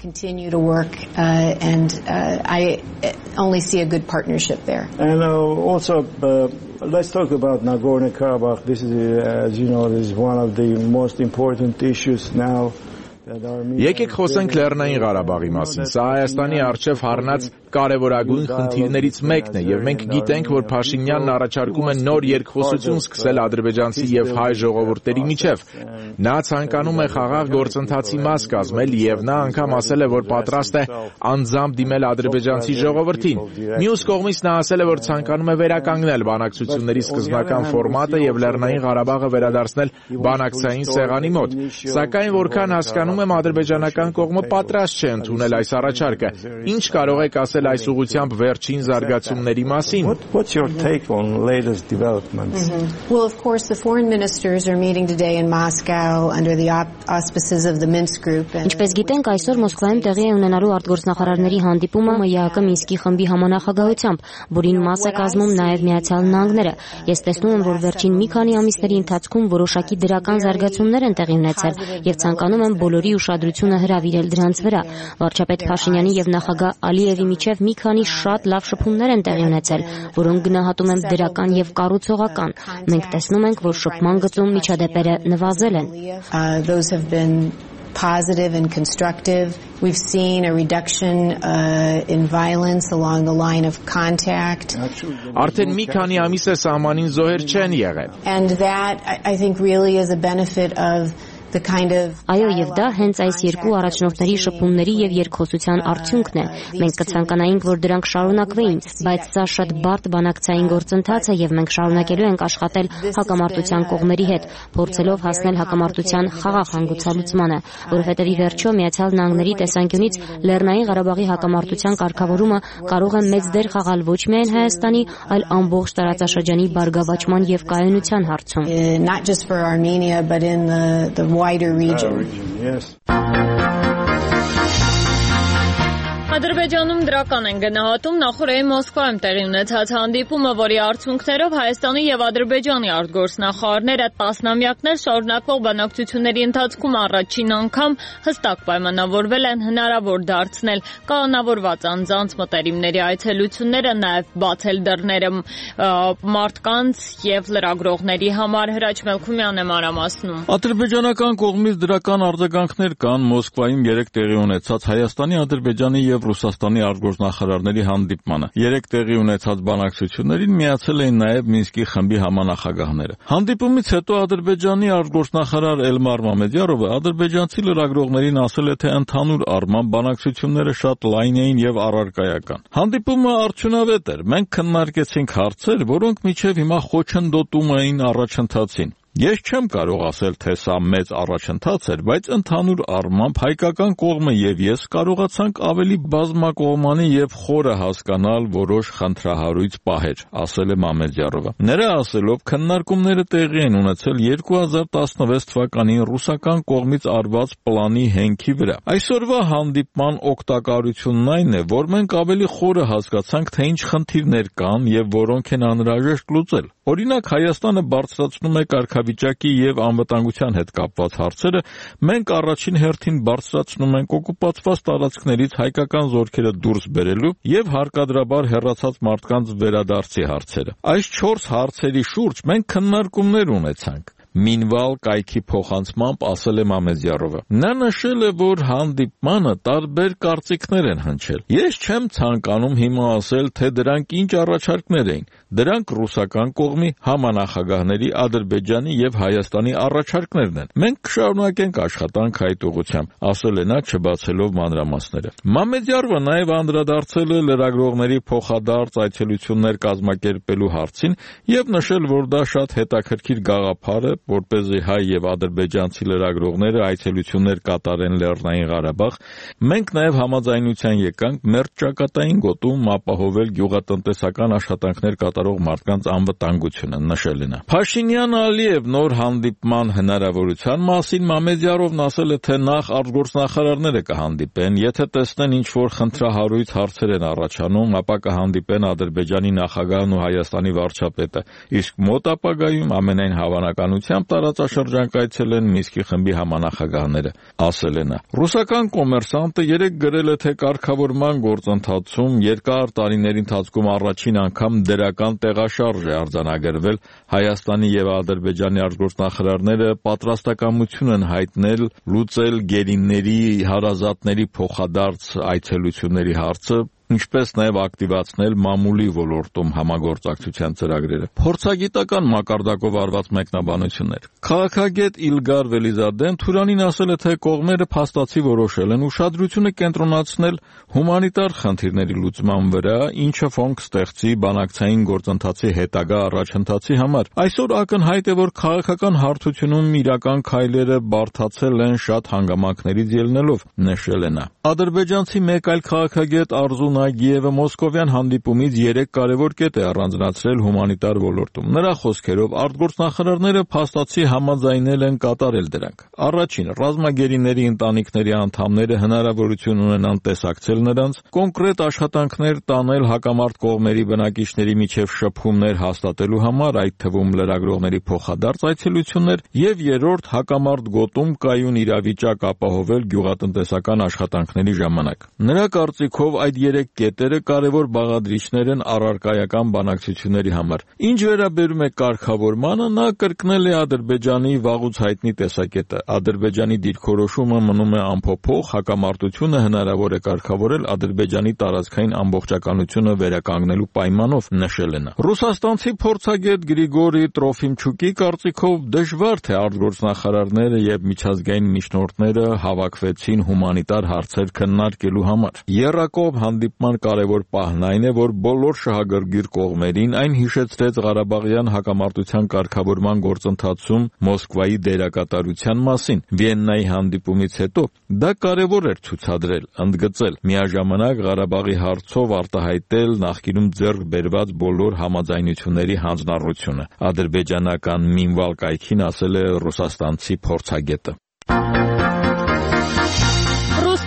Only see a good partnership there. And uh, also, uh, let's talk about Nagorno-Karabakh. This is, uh, as you know, this is one of the most important issues now. Եկեք խոսենք Լեռնային Ղարաբաղի մասին։ Սա Հայաստանի առջև առնած կարևորագույն խնդիրներից մեկն է, եւ մենք գիտենք, որ Փաշինյանն առաջարկում է նոր երկխոսություն սկսել ադրբեջանցի եւ հայ ժողովուրդների միջև։ Նա ցանկանում է խաղաղ գործընթացի մաս կազմել եւ նա անգամ ասել է, որ պատրաստ է անձամբ դիմել ադրբեջանցի ժողովրդին։ Մյուս կողմից նա ասել է, որ ցանկանում է վերականգնել բանակցությունների սկզբնական ֆորմատը եւ Լեռնային Ղարաբաղը վերադարձնել բանակցային սեղանի մոտ։ Սակայն որքան հասկանում եմ, ադրբեջանական կողմը պատրաստ չէ ընդունել այս առաջարկը։ Ինչ կարող եք ասել այս ուղղությամբ վերջին զարգացումների մասին։ What's your take on latest developments? Mm-hmm. Well, of course, the foreign ministers are meeting today in Moscow under the auspices of the Minsk group. Ինչպես գիտենք, այսօր Մոսկվայում տեղի է ունենալու արտգործնախարարների հանդիպումը ՄԵԱԿ Մինսկի խմբի համանախագահությամբ, որին մաս է կազմում նաև Միացյալ Նահանգները։ Ես տեսնում եմ, որ վերջին մի քանի ամիսների ընթացքում որոշակի դրական զարգացումներ են տեղի ունեցել եւ ցանկանում եմ բոլորի ուշադրությունը հրավիրել դրանց վրա։ Վարչապետ Փաշինյանի եւ նախագահ Ալիևի միջև մի քանի շատ լավ շփումներ են տեղի ունեցել, որոնք գնահատում եմ դրական եւ կառուցողական։ Մենք տեսնում ենք, որ շփման գծում միջադեպերը նվազել են։ Positive and constructive. We've seen a reduction uh, in violence along the line of contact. Արդեն մի քանի ամիս է սահմանին զոհեր չեն եղել. And that I think really is a benefit of the kind of Այո, եւ դա հենց այս երկու առաջնորդների շփումների եւ երկխոսության արդյունքն է։ Մենք կցանկանայինք, որ դրանք շարունակվեին, բայց սա շատ բարդ բանակցային գործընթաց է եւ մենք շարունակելու ենք աշխատել հակամարտության կողմերի հետ, փորձելով հասնել հակամարտության խաղաղ հանգուցալուծմանը, որովհետեւ ի վերջո Միացյալ Նահանգների տեսանկյունից Լեռնային Ղարաբաղի հակամարտության կարգավորումը կարող է մեծ դեր խաղալ ոչ միայն Հայաստանի, այլ ամբողջ տարածաշրջանի բարգավաճման եւ կայունության հարցում։ Not just for Armenia, but in the the wider region. Yes. Ադրբեջանում դրական են գնահատում նախորդային Մոսկվայում տեղի ունեցած հանդիպումը, որի արդյունքներով Հայաստանի եւ Ադրբեջանի արտգործնախարարները տասնամյակներ շարունակվող բանակցությունների ընթացքում առաջին անգամ հստակ պայմանավորվել են հնարավոր դարձնել կանոնավորված անձանց մտերիմների այցելությունները, նաեւ բացել դռները մարդկանց եւ լրագրողների համար։ Հրաչ Մելքումյանն է մանրամասնում։ Ադրբեջանական կողմից դրական արձագանքներ կան Մոսկվայում երեք տեղի ունեցած Հայաստանի, Ադրբեջանի եւ Ռուսաստանի արտգործնախարարների հանդիպմանը։ Երեք տեղի ունեցած բանակցություններին միացել էին նաև Մինսկի խմբի համանախագահները։ Հանդիպումից հետո Ադրբեջանի արտգործնախարար Էլմար Մամեդյարովը ադրբեջանցի լրագրողներին ասել է, թե ընդհանուր առմամբ բանակցությունները շատ լայն էին եւ առարկայական։ Հանդիպումը արդյունավետ էր։ Մենք քննարկեցինք հարցեր, որոնք մինչև հիմա խոչընդոտում էին առաջընթացին։ Ես չեմ կարող ասել, թե սա մեծ առաջընթաց էր, բայց ընդհանուր առմամբ հայկական կողմը եւ ես կարողացանք ավելի բազմակողմանի եւ խորը հասկանալ որոշ խնդրահարույց պահեր, ասել է Մամեդյարովը։ Նրա ասելով, քննարկումները տեղի են ունեցել երկու հազար տասնվեց թվականին ռուսական կողմից արված պլանի հենքի վրա։ Այսօրվա հանդիպման օգտակարությունն այն է, որ մենք ավելի խորը հասկացանք, թե ինչ խնդիրներ կան եւ որոնք են անհրաժեշտ լուծել։ Օրինակ, Հայաստանը բարձրացնում է կարգավիճակի եւ անվտանգության հետ կապված հարցերը, մենք առաջին հերթին բարձրացնում ենք օկուպացված տարածքներից հայկական զորքերը դուրս բերելու եւ հարկադրաբար հեռացած մարդկանց վերադարձի հարցերը։ Այս չորս հարցերի շուրջ մենք քննարկումներ ունեցանք։ Մինվալ կայքի փոխանցմամբ ասել է Մամեդյարովը։ Նա նշել է, որ հանդիպմանը տարբեր կարծիքներ են հնչել։ Ես չեմ ցանկանում հիմա ասել, թե դրանք ինչ առաջարկներ էին։ Դրանք ռուսական կողմի համանախագահների, Ադրբեջանի եւ Հայաստանի առաջարկներն են։ Մենք կշարունակենք աշխատանք այդ ուղղությամբ, ասել է նա, չբացելով մանրամասները։ Մամեդյարովը նաեւ անդրադարձել է լրագրողների փոխադարձ այցելություններ կազմակերպելու հարցին եւ նշել, որ դա շատ հետաքրքիր գաղափար է, որպեսզի հայ եւ ադրբեջանցի լրագրողները այցելություններ կատարեն Լեռնային Ղարաբաղ, մենք նաեւ համաձայնության եկանք մեր ճակատային գոտում ապահովել գյուղատնտեսական աշխատանքներ կատարող մարդկանց անվտանգությունը, նշել է նա։ Փաշինյան-Ալիև նոր հանդիպման հնարավորության մասին Մամեդյարովն ասել է, թե նախ արտգործնախարարները կհանդիպեն, եթե տեսնեն ինչ որ խնդրահարույց հարցեր են առաջանում, ապա կհանդիպեն Ադրբեջանի նախագահն ու Հայաստանի վարչապետը, իսկ մոտ ապագայում ամենայն հավանականությամբ տարածաշրջան կայցելեն Մինսկի խմբի համանախագահները, ասել է նա։ Ռուսական կոմերսանտը երեկ գրել է, թե կարգավորման գործընթացում երկար տարիների ընթացքում առաջին անգամ դրական տեղաշարժ է արձանագրվել, Հայաստանի եւ Ադրբեջանի արտգործնախարարները պատրաստակամություն են հայտնել լուծել գերիների հարազատների փոխադարձ այցելությունների հարցը, ինչպես նաև ակտիվացնել մամուլի ոլորտում համագործակցության ծրագրերը։ Փորձագիտական մակարդակով արված մեկնաբանություններ։ Քաղաքագետ Իլգար Վելիզադեն Թուրանին ասել է, թե կողմերը փաստացի որոշել են ուշադրությունը կենտրոնացնել հումանիտար խնդիրների լուծման վրա, ինչը ֆոնկ ստեղծի բանակցային գործընթացի հետագա առաջընթացի համար։ Այսօր ակնհայտ է, որ քաղաքական հարթությունում իրական քայլերը բարդացել են շատ հանգամանքներից ելնելով, նշել է նա։ Ադրբեջանցի մեկ այլ քաղաքագետ Արզու Նագիևը մոսկովյան հանդիպումից երեք կարևոր կետ է առանձնացրել հումանիտար ոլորտում։ Նրա խոսքերով արտգործնախարարները փաստացի համաձայնել են կատարել դրանք։ Առաջին, ռազմագերիների ընտանիքների անդամները հնարավորություն ունենան տեսակցել նրանց, կոնկրետ աշխատանքներ տանել հակամարտ կողմերի բնակիչների միջև շփումներ հաստատելու համար, այդ թվում լրագրողների փոխադարձ այցելություններ, եւ երրորդ, հակամարտ գոտում կայուն իրավիճակ ապահովել գյուղատնտեսական աշխատանքների ժամանակ։ Նրա կարծիքով այդ երեք կետերը կարևոր բաղադրիչներ են առարկայական բանակցությունների համար։ Ինչ վերաբերում է կարգավորմանը, նա կրկնել է Ադրբեջանի վաղուց հայտնի տեսակետը։ Ադրբեջանի դիրքորոշումը մնում է անփոփոխ, հակամարտությունը հնարավոր է կարգավորել Ադրբեջանի տարածքային ամբողջականությունը վերականգնելու պայմանով, նշել է նա։ Ռուսաստանցի փորձագետ Գրիգորի Տրոֆիմչուկի կարծիքով դժվար թե արտգործնախարարները եւ միջազգային միջնորդները հավաքվեցին հումանիտար հարցեր քննարկելու համար։ Եռակողմ հանդիպման կարևոր պահն այն է, որ բոլոր շահագրգիռ կողմերին այն հիշեցրեց Ղարաբաղյան հակամարտության կարգավորման գործընթացում Մոսկվայի դերակատարության մասին։ Վիեննայի հանդիպումից հետո դա կարևոր էր ցուցադրել, ընդգծել, միաժամանակ Ղարաբաղի հարցով արտահայտել նախկինում ձեռք բերված բոլոր համաձայնությունների հանձնառությունը։ Ադրբեջանական Մինվալ կայքին ասել է ռուսաստանցի փորձագետը։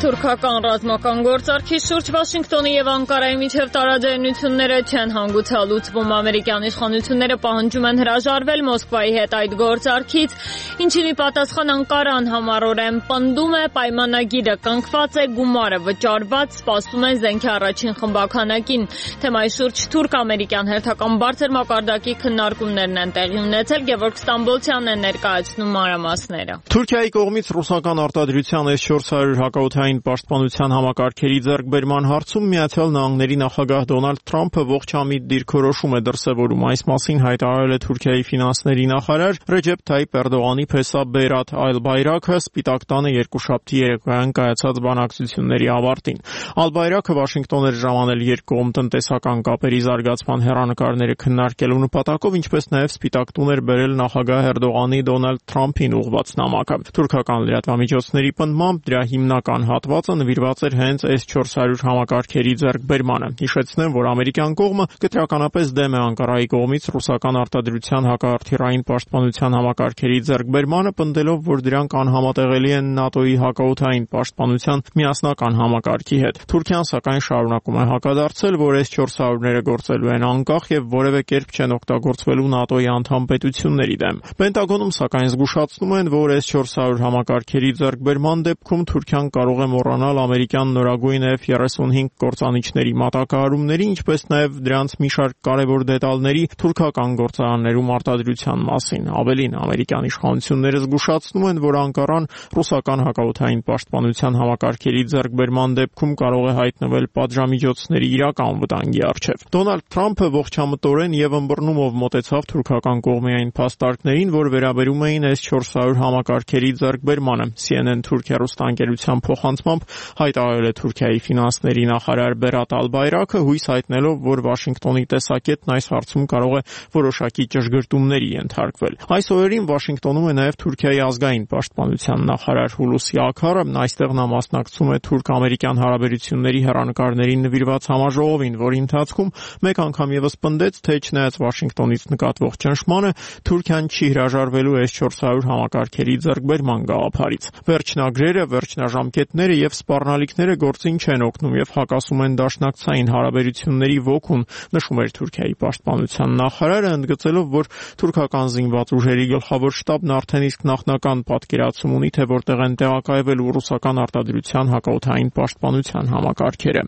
Թուրքական ռազմական գործարքի շուրջ Վաշինգտոնի եւ Անկարայի միջև տարաձայնությունները չեն հանգուցալուծվում։ Ամերիկյան իշխանությունները պահանջում են հրաժարվել Մոսկվայի հետ այդ գործարքից, ինչին ի պատասխան Անկարան համառորեն պնդում է պայմանագիրը կնքված է, գումարը վճարված, սպասում են զենքի առաջին խմբականակին։ Թեմայի շուրջ թուրք-ամերիկյան հերթական բարձր մակարդակի քննարկումներն են տեղի ունեցել։ Գևորգ Ստամբոլցյանն է ներկայացնում մանրամասները։ Թուրքիայի կողմից ռուսական արտադրության էս չորս հարյուր հակաօդային պաշտպանության համակարգերի ձեռքբերման հարցում Միացյալ Նահանգների նախագահ Դոնալդ Թրամփը ողջամիտ դիրքորոշում է դրսևորում։ Այս մասին հայտարարել է Թուրքիայի ֆինանսների նախարար Ռեջեփ Թայիփ Էրդողանի փեսաբերատ Ալ-Բայրաքը Սպիտակ տանը երկուշաբթի երեկոյան կայացած բանակցությունների ավարտին։ Ալ-Բայրաքը Վաշինգտոն էր ժամանել երկկողմ տնտեսական կապերի զարգացման հեռանկարները քննարկելու նպատակով, ինչպես նաև Սպիտակ տուն էր բերել նախագահ Էրդողանի Դոնալդ Թրամփին ուղղված նամակը։ Թուրքական լրատվամիջոցների պնդմամբ դրա հիմնական հատվածը նվիրված էր հենց էս չորս հարյուր համակարգերի ձեռքբերմանը։ Հիշեցնեմ, որ ամերիկյան կողմը կտրականապես դեմ է Անկարայի կողմից ռուսական արտադրության հակաարթիռային պաշտպանության համակարգերի ձեռքբերմանը, պնդելով, որ դրանք անհամատեղելի են ՆԱՏՕ-ի հակաօդային պաշտպանության միասնական համակարգի հետ։ Թուրքիան սակայն շարունակում է հակադարձել, որ էս չորս հարյուրները գործելու են անկախ եւ որևէ կերպ չեն օգտագործվելու ՆԱՏՕ-ի անդամ պետությունների դեմ։ Պենտագոնում սակայն զգուշացնում են, որ էս չորս հարյուր համակարգերի ձեռքբերման դեպքում Թուրքիան կարող է մոռանալ ամերիկյան նորագույն Էֆ երեսունհինգ կործանիչների մատակարարումների, ինչպես նաև դրանց մի շարք կարևոր դետալների թուրքական գործարաններում արտադրության մասին։ Ավելին, ամերիկյան իշխանությունները զգուշացնում են, որ Անկարան ռուսական հակաօդային պաշտպանության համակարգերի ձեռքբերման դեպքում կարող է հայտնվել պատժամիջոցների իրական վտանգի առջև։ Դոնալդ Թրամփը ողջամտորեն եւ ըմբռնումով մոտեցավ թուրքական կողմի այն փաստարկներին, որ վերաբերում էին էս չորս հարյուր համակարգերի ձեռքբերմանը։ Սի Էն Էն Թուրքիա ռուստանգերության փոխանցմամբ հայտարարել է Թուրքիայի ֆինանսների նախարար Բերատ Ալ-Բայրաքը, հույս հայտնելով, որ Վաշինգտոնի տեսակետն այս հարցում կարող է որոշակի ճշգրտումների ենթարկվել։ Այս օրերին Վաշինգտոնում է նաև Թուրքիայի ազգային պաշտպանության նախարար Հուլուսի Աքարը, այստեղ նա մասնակցում է թուրք-ամերիկյան հարաբերությունների հեռանկարներին նվիրված համաժողովին, որի ընթացքում մեկ անգամ եւս պնդեց, թե չնայած Վաշինգտոնից նկատվող ճնշմանը, Թուրքիան չի հրաժարվելու էս չորս հարյուր համակարգերի ձեռքբերման գաղափարից։ Վերջնագրերը, վերջնաժամկետները եւ սպառնալիքները գործին չեն օգնում եւ հակասում են դաշնակցային հարաբերությունների ոգուն, նշում էր Թուրքիայի պաշտպանության նախարարը, ընդգծելով, որ թուրքական զինված ուժերի գլխավոր շտաբն արդեն իսկ նախնական պատկերացում ունի, թե որտեղ են տեղակայվելու ռուսական արտադրության հակաօդային պաշտպանության համակարգերը։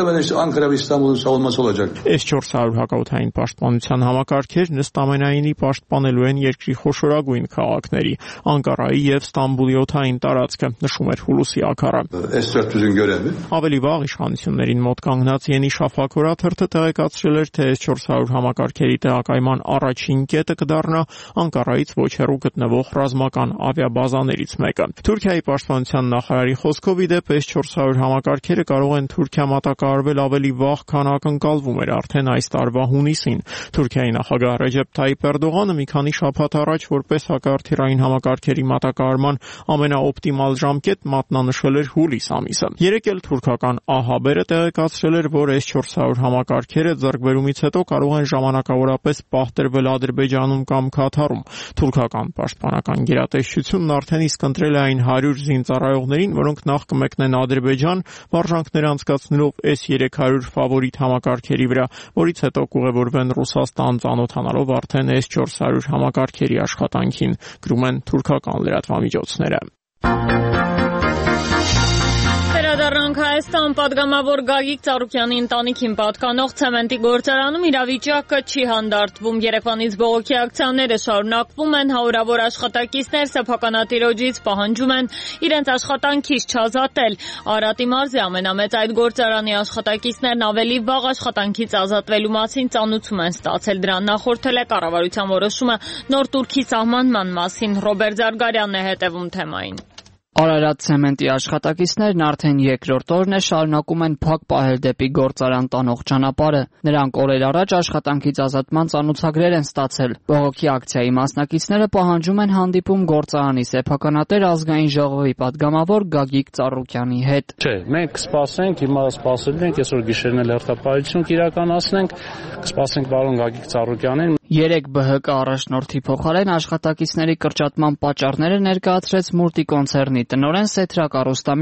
Էս չորս հարյուր հակաօդային պաշտպանության համակարգերն ըստ ամենայնի պաշտպանելու են երկրի խոշորագույն քաղաքների Անկարայի եւ Ստամբուլի օդային տարածքը, նշում էր Հուլուսի Աքարը։ Ավելի վաղ իշխանություններին մոտ կանգնած Ենի Շաֆակ օրաթերթը տեղեկացրել էր, թե էս չորս հարյուր համակարգերի տեղակայման առաջին կետը կդառնա Անկարայից ոչ հեռու գտնվող ռազմական ավիաբազաներից մեկը։ Թուրքիայի պաշտպանության նախարարի խոսքով, ի դեպ, էս չորս հարյուր համակարգերը կարող են Թուրքիա մատակարարվել ավելի վաղ, քան ակնկալվում էր արդեն այս տարվա հունիսին։ Թուրքիայի նախագահ Ռեջեփ Թայիփ Էրդողանը մի քանի շաբաթ առաջ որպես հակաարթիռային համակարգերի մատակարարման ամենաօպտիմալ ժամկետ մատնանշել էր հուլիս ամիսը։ Երեկ էլ թուրքական ԱՀԲ-ը տեղեկացրել էր, որ էս չորս հարյուր համակարգերը ձեռքբերումից հետո կարող են ժամանակավորապես պահտրվել Ադրբեջանում կամ Քաթարում։ Թուրքական պաշտպանական գերատեսչությունն արդեն իսկ ընտրել է այն հարյուր զինծառայողներին, որոնք նախ կմեկնեն Ադրբեջան, վարժանքներ անցկացնելով էս երեք հարյուր ֆավորիտ համակարգերի վրա, որից հետո կուղևորվեն Ռուսաստան, ծանոթանալով արդեն էս չորս հարյուր համակարգերի աշխատանքին, գրում են թուրքական լրատվամիջոցները։ Վերադառնանք Հայաստան, պատգամավոր Գագիկ Ծառուկյանի ընտանիքին պատկանող ցեմենտի գործարանում իրավիճակը չի հանդարտվում։ Երեկվանից բողոքի ակցիաները շարունակվում են, հարյուրավոր աշխատակիցներ սեփականատիրոջից պահանջում են իրենց աշխատանքից չազատել։ Արարատի մարզի ամենամեծ այդ գործարանի աշխատակիցներն ավելի վաղ աշխատանքից ազատվելու մասին ծանուցում են ստացել։ Դրան նախորդել է կառավարության որոշումը նոր տուրքի սահմանման մասին։ Ռոբերտ Զարգարյանն է հետևում թեմային։ Արարատ ցեմենտի աշխատակիցներն արդեն երկրորդ օրն է շարունակում են փակ պահել դեպի գործարան տանող ճանապարհը։ Նրանք օրեր առաջ աշխատանքից ազատման ծանուցագրեր են ստացել։ Բողոքի ակցիայի մասնակիցները պահանջում են հանդիպում գործարանի սեփականատեր ազգային ժողովի պատգամավոր Գագիկ Ծառուկյանի հետ։ Չէ, մենք կսպասենք, հիմա սպասել ենք, այսօր գիշերն էլ հերթապահություն կիրականացնենք, կսպասենք պարոն Գագիկ Ծառուկյանին։ Երեք Բ Հ Կ առաջնորդի փոխարեն աշխատակիցների կրճատման պատճառները ներկայացրեց Մուրտի կոնցեռնի տնօրեն Սեթրակ Արոստամյանը։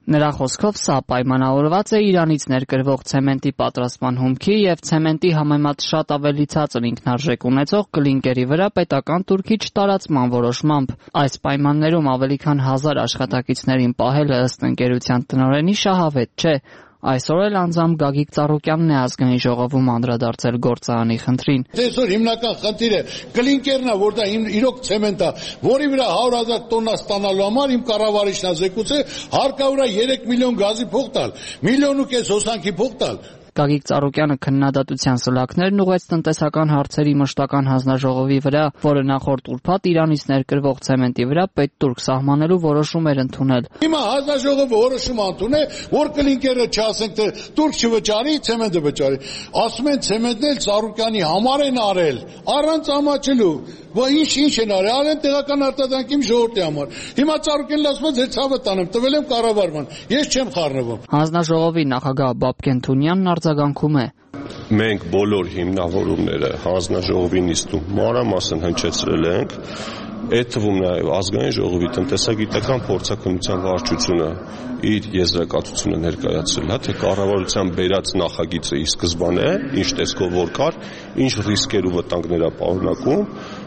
Նրա խոսքով սա պայմանավորված է Իրանից ներկրվող ցեմենտի պատրաստման հումքի եւ ցեմենտի համեմատ շատ ավելի ցածր ինքնարժեք ունեցող կլինկերի վրա պետական տուրքի չտարածման որոշմամբ։ Այս պայմաններում ավելի քան հազար աշխատակիցներին պահելը ըստ ընկերության տնօրենի շահավետ չէ։ Այսօր էլ անձամբ Գագիկ Ծառուկյանն է ազգային ժողովում անդրադարձել գործարանի խնդրին։ Այսօր հիմնական խնդիրը կլինկերն է, որ դա իրոք ցեմենտ է, որի վրա հարյուր հազար տոննա ստանալու համար իմ կառավարիչն է զեկուցել հարկավոր է երեք միլիոն գազի փող տալ, միլիոն ու կես հոսանքի փող տալ։ Գագիկ Ծառուկյանը քննադատության սլաքներն ուղղեց տնտեսական հարցերի մշտական հանձնաժողովի վրա, որը նախորդ ուրբաթ Իրանից ներկրվող ցեմենտի վրա պետ-տուրք սահմանելու որոշում էր ընդունել։ Հիմա հանձնաժողովը որոշում ընդունել, որ կլինկերը չասենք թե տուրք չվճարի, ցեմենտը վճարի։ Ասում են ցեմենտն էլ Ծառուկյանի համար են արել, առանց ամաչելու։ Բա ինչ ինչ են արել, արեն տեղական արտադրանքի ժողովրդի համար։ Հիմա Ծառուկյանն ասում է ձեր ցավը տանեմ, տվել եմ կառավարման։ Ես չեմ խառնվում։ Հանձնաժողովի նախագահ Բաբկեն Թունյանն արձագանքում է։ Մենք բոլոր հիմնավորումները հանձնաժողովի նիստում մանրամասն հնչեցրել ենք, այդ թվում նաև ազգային ժողովի տնտեսագիտական փորձաքննության վարչությունը իր եզրակացությունը ներկայացրել է, թե կառավարության բերած նախագիծը ի սկզբանե ինչ տեսքով որ կար, ինչ ռիսկեր ու վտանգներ է պարունակում։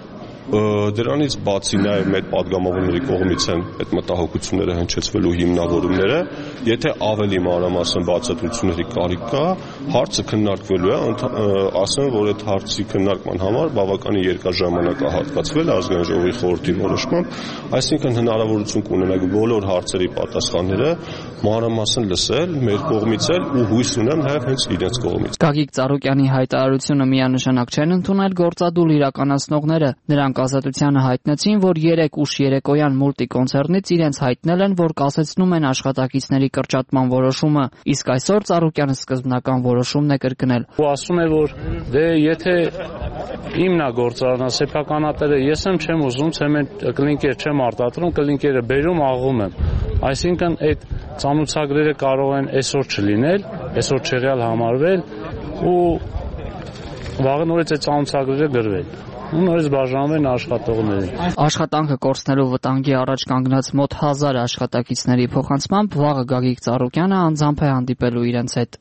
Դրանից բացի նաև մեր падգամավորների կողմից են այդ մտահոգությունները հնչեցվելու հիմնավորումները, եթե ավելի մանրամասն բացատրությունների կարիք կա, հարցը քննարկվելու է, ասեմ, որ այդ հարցի քննարկման համար բավականին երկար ժամանակ է հատկացվել ազգային ժողովի խորհրդի որոշմամբ, այսինքն հնարավորություն կունենանք բոլոր հարցերի պատասխանները մանրամասն լսել, մեր կողմից էլ ու հույս ունեմ նաև հենց իրենց կողմից։ Գագիկ Ծառուկյանի հայտարարությունը միանշանակ չեն ընդունել գործադուլ իրականացնողները։ Նրանք ազատությանը հայտնեցին, որ երեք ուշ երեկոյան մուլտիկոնցեռնից իրենց հայտնել են, որ կասեցնում են աշխատակիցների կրճատման որոշումը, իսկ այսօր Ծառուկյանը սկզբնական որոշումն է կրկնել։ Ու ասում է, որ դե եթե իմնա գործարանա սեփականատերը, ես եմ չեմ ուզում ցեմենտ կլինկեր չեմ արտադրում, կլինկերը բերում աղում եմ։ Այսինքն այդ ծանուցագրերը կարող են այսօր չլինել, այսօր չեղյալ համարվել ու վաղը նորից այդ ծանուցագրերը գրվել։ ու նորից բաժանվել աշխատողներին։ Աշխատանքը կորցնելու վտանգի առաջ կանգնած մոտ հազար աշխատակիցների փոխանցմամբ վաղը Գագիկ Ծառուկյանը անձամբ է հանդիպելու իրենց հետ։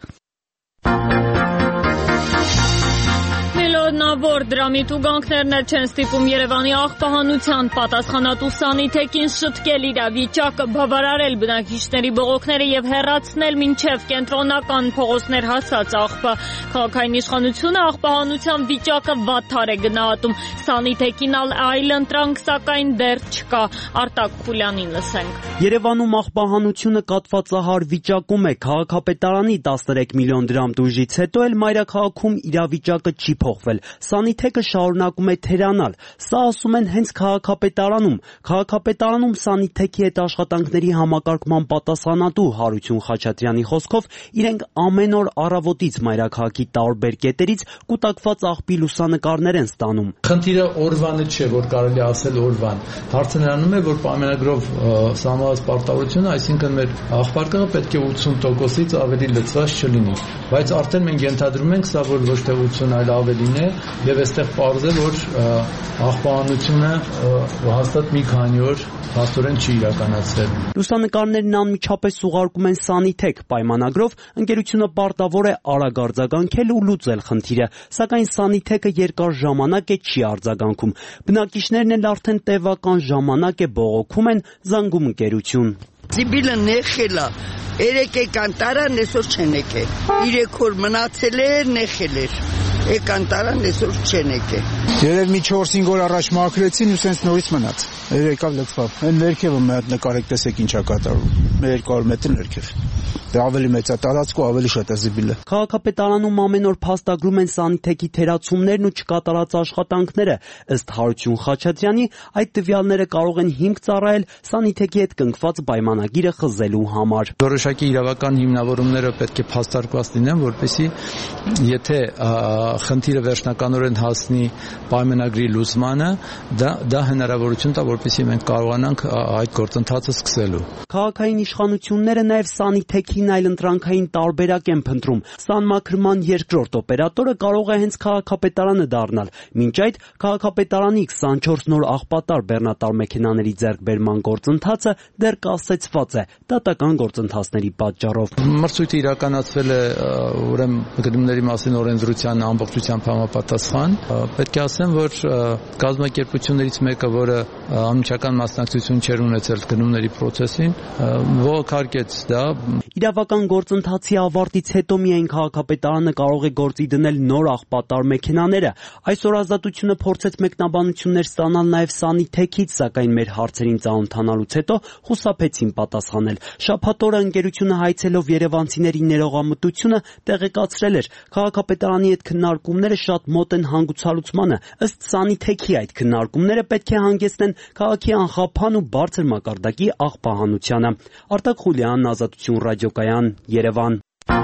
Նոր դրամի տուգանքներն էլ չեն ստիպում Երևանի աղբահանության պատասխանատու Սանիթեկին շտկել իրավիճակը, բավարարել բնակիչների բողոքները եւ հեռացնել մինչեւ կենտրոնական փողոցներ հասած աղբը։ Քաղաքային իշխանությունը աղբահանության վիճակը վատթար է գնահատում։ Սանիթեկին այլ ընտրանք սակայն դեռ չկա։ Արտակ Խուլյանին լսենք։ Երևանում աղբահանությունը կատվածահար վիճակում է։ Քաղաքապետարանի տասներեք միլիոն դրամ դույժից հետո էլ մայրաքաղաքում իրավիճակը չի փոխվել։ Սանիթեկը շարունակում է թերանալ։ Սա ասում են հենց քաղաքապետարանում։ Քաղաքապետարանում Սանիթեկի հետ աշխատանքների համակարգման պատասխանատու Հարություն Խաչատրյանի խոսքով իրենք ամեն օր առավոտից մայրաքաղաքի տարբեր կետերից կուտակված աղբի լուսանկարներ են ստանում։ Խնդիրը օրվանը չէ, որ կարելի ասել օրվան։ Հարցը նրանում է, որ պայմանագրով սահմանված պարտավորությունը, այսինքն մեր աղբարկը պետք է ութսուն տոկոսից ավելի լցված չլինի, բայց արդեն մենք ենթադրում ենք, սա որ ոչ թե ութսուն, այլ ավելին է, եւ այստեղ պարզ է, որ աղբահանությունը հաստատ մի քանի օր հաստորեն չի իրականացրել։ Լուսանկարներն անմիջապես ուղարկում են Սանիթեք պայմանագրով, ընկերությունը պարտավոր է արագ արձագանքել ու լուծել խնդիրը, սակայն Սանիթեկը երկար ժամանակ է չի արձագանքում։ Բնակիչներն էլ արդեն տևական ժամանակ է բողոքում են, զանգում ընկերություն։ Զիբիլը նեխել է, երեք եկան տարան, այսօր չեն եկել։ Երեք օր մնացել է, նեխել էր։ Եկան տարան, այսօր չեն եկել։ Երև մի չորս-հինգ օր առաջ մաքրեցին ու սենց նորից մնաց։ Եկավ լքվավ։ Այն ներքևը մի հատ նկարեք, տեսեք ինչ է կատարվում։ երկու հարյուր մետր ներքև։ Դե ավելի մեծ է տարածքը, ավելի շատ է զիբիլը։ Քաղաքապետարանում ամեն օր փաստագրում են Սանիթեկի թերացումներն ու չկատարած աշխատանքները։ Ըստ Հարություն Խաչատրյանի, այդ տվյալները կարող են հիմք ծառայել Սանիթեկի հետ կնքված պայմանագիրը խզելու համար։ Որոշակի իրավական հիմնավորումները պետք է փաստարկված լինեն, որպեսզի եթե խնդիրը վերջնականորեն հասնի պայմանագրի լուծմանը, դա դա հնարավորություն տա, որպեսզի մենք կարողանանք այդ գործընթացը սկսելու։ Քաղաքային իշխանությունները նաև Սանիթեքին այլընտրանքային տարբերակ են փնտրում։ Սանմաքրման երկրորդ օպերատորը կարող է հենց քաղաքապետարանը դառնալ։ Մինչ այդ քաղաքապետարանի քսանչորս նոր աղբատար բեռնատար մեքենաների ձեռքբերման գործընթացը դեռ կասեցված է դատական գործընթացների պատճառով։ Մրցույթը իրականացվել է ուրեմն գնումների մասին օրենսդրության ամբողջությամբ համապատասխան։ Պետք է ասեմ, որ կազմակերպություններից մեկը, որը անմիջական մասնակցություն չէր ունեցել գնումների process-ին, ողոքարկեց դա։ Իրավական գործընթացի ավարտից հետո միայն քաղաքապետարանը կարող է գործի դնել նոր աղբատար մեքենաները։ Այսօր Ազատությունը փորձեց մեկնաբանություններ ստանալ նաև Սանիթեքից, սակայն մեր հարցերին ծանոթանալուց հետո խուսափեցին պատասխանել։ Շաբաթ օրը ընկերությունը հայցելով երևանցիների ներողամտությունը տեղեկացրել էր, քաղաքապետարանի հետ քննարկումները շատ մոտ են հանգուցալուծմանը։ Ըստ Սանիթեքի այդ քննարկումները պետք է հանգեցնեն քաղաքի անխափան ու բարձր մակարդակի աղբահանությանը։ Արտակ Խուլյան, Ազատություն ռադիոկայան, Երևան։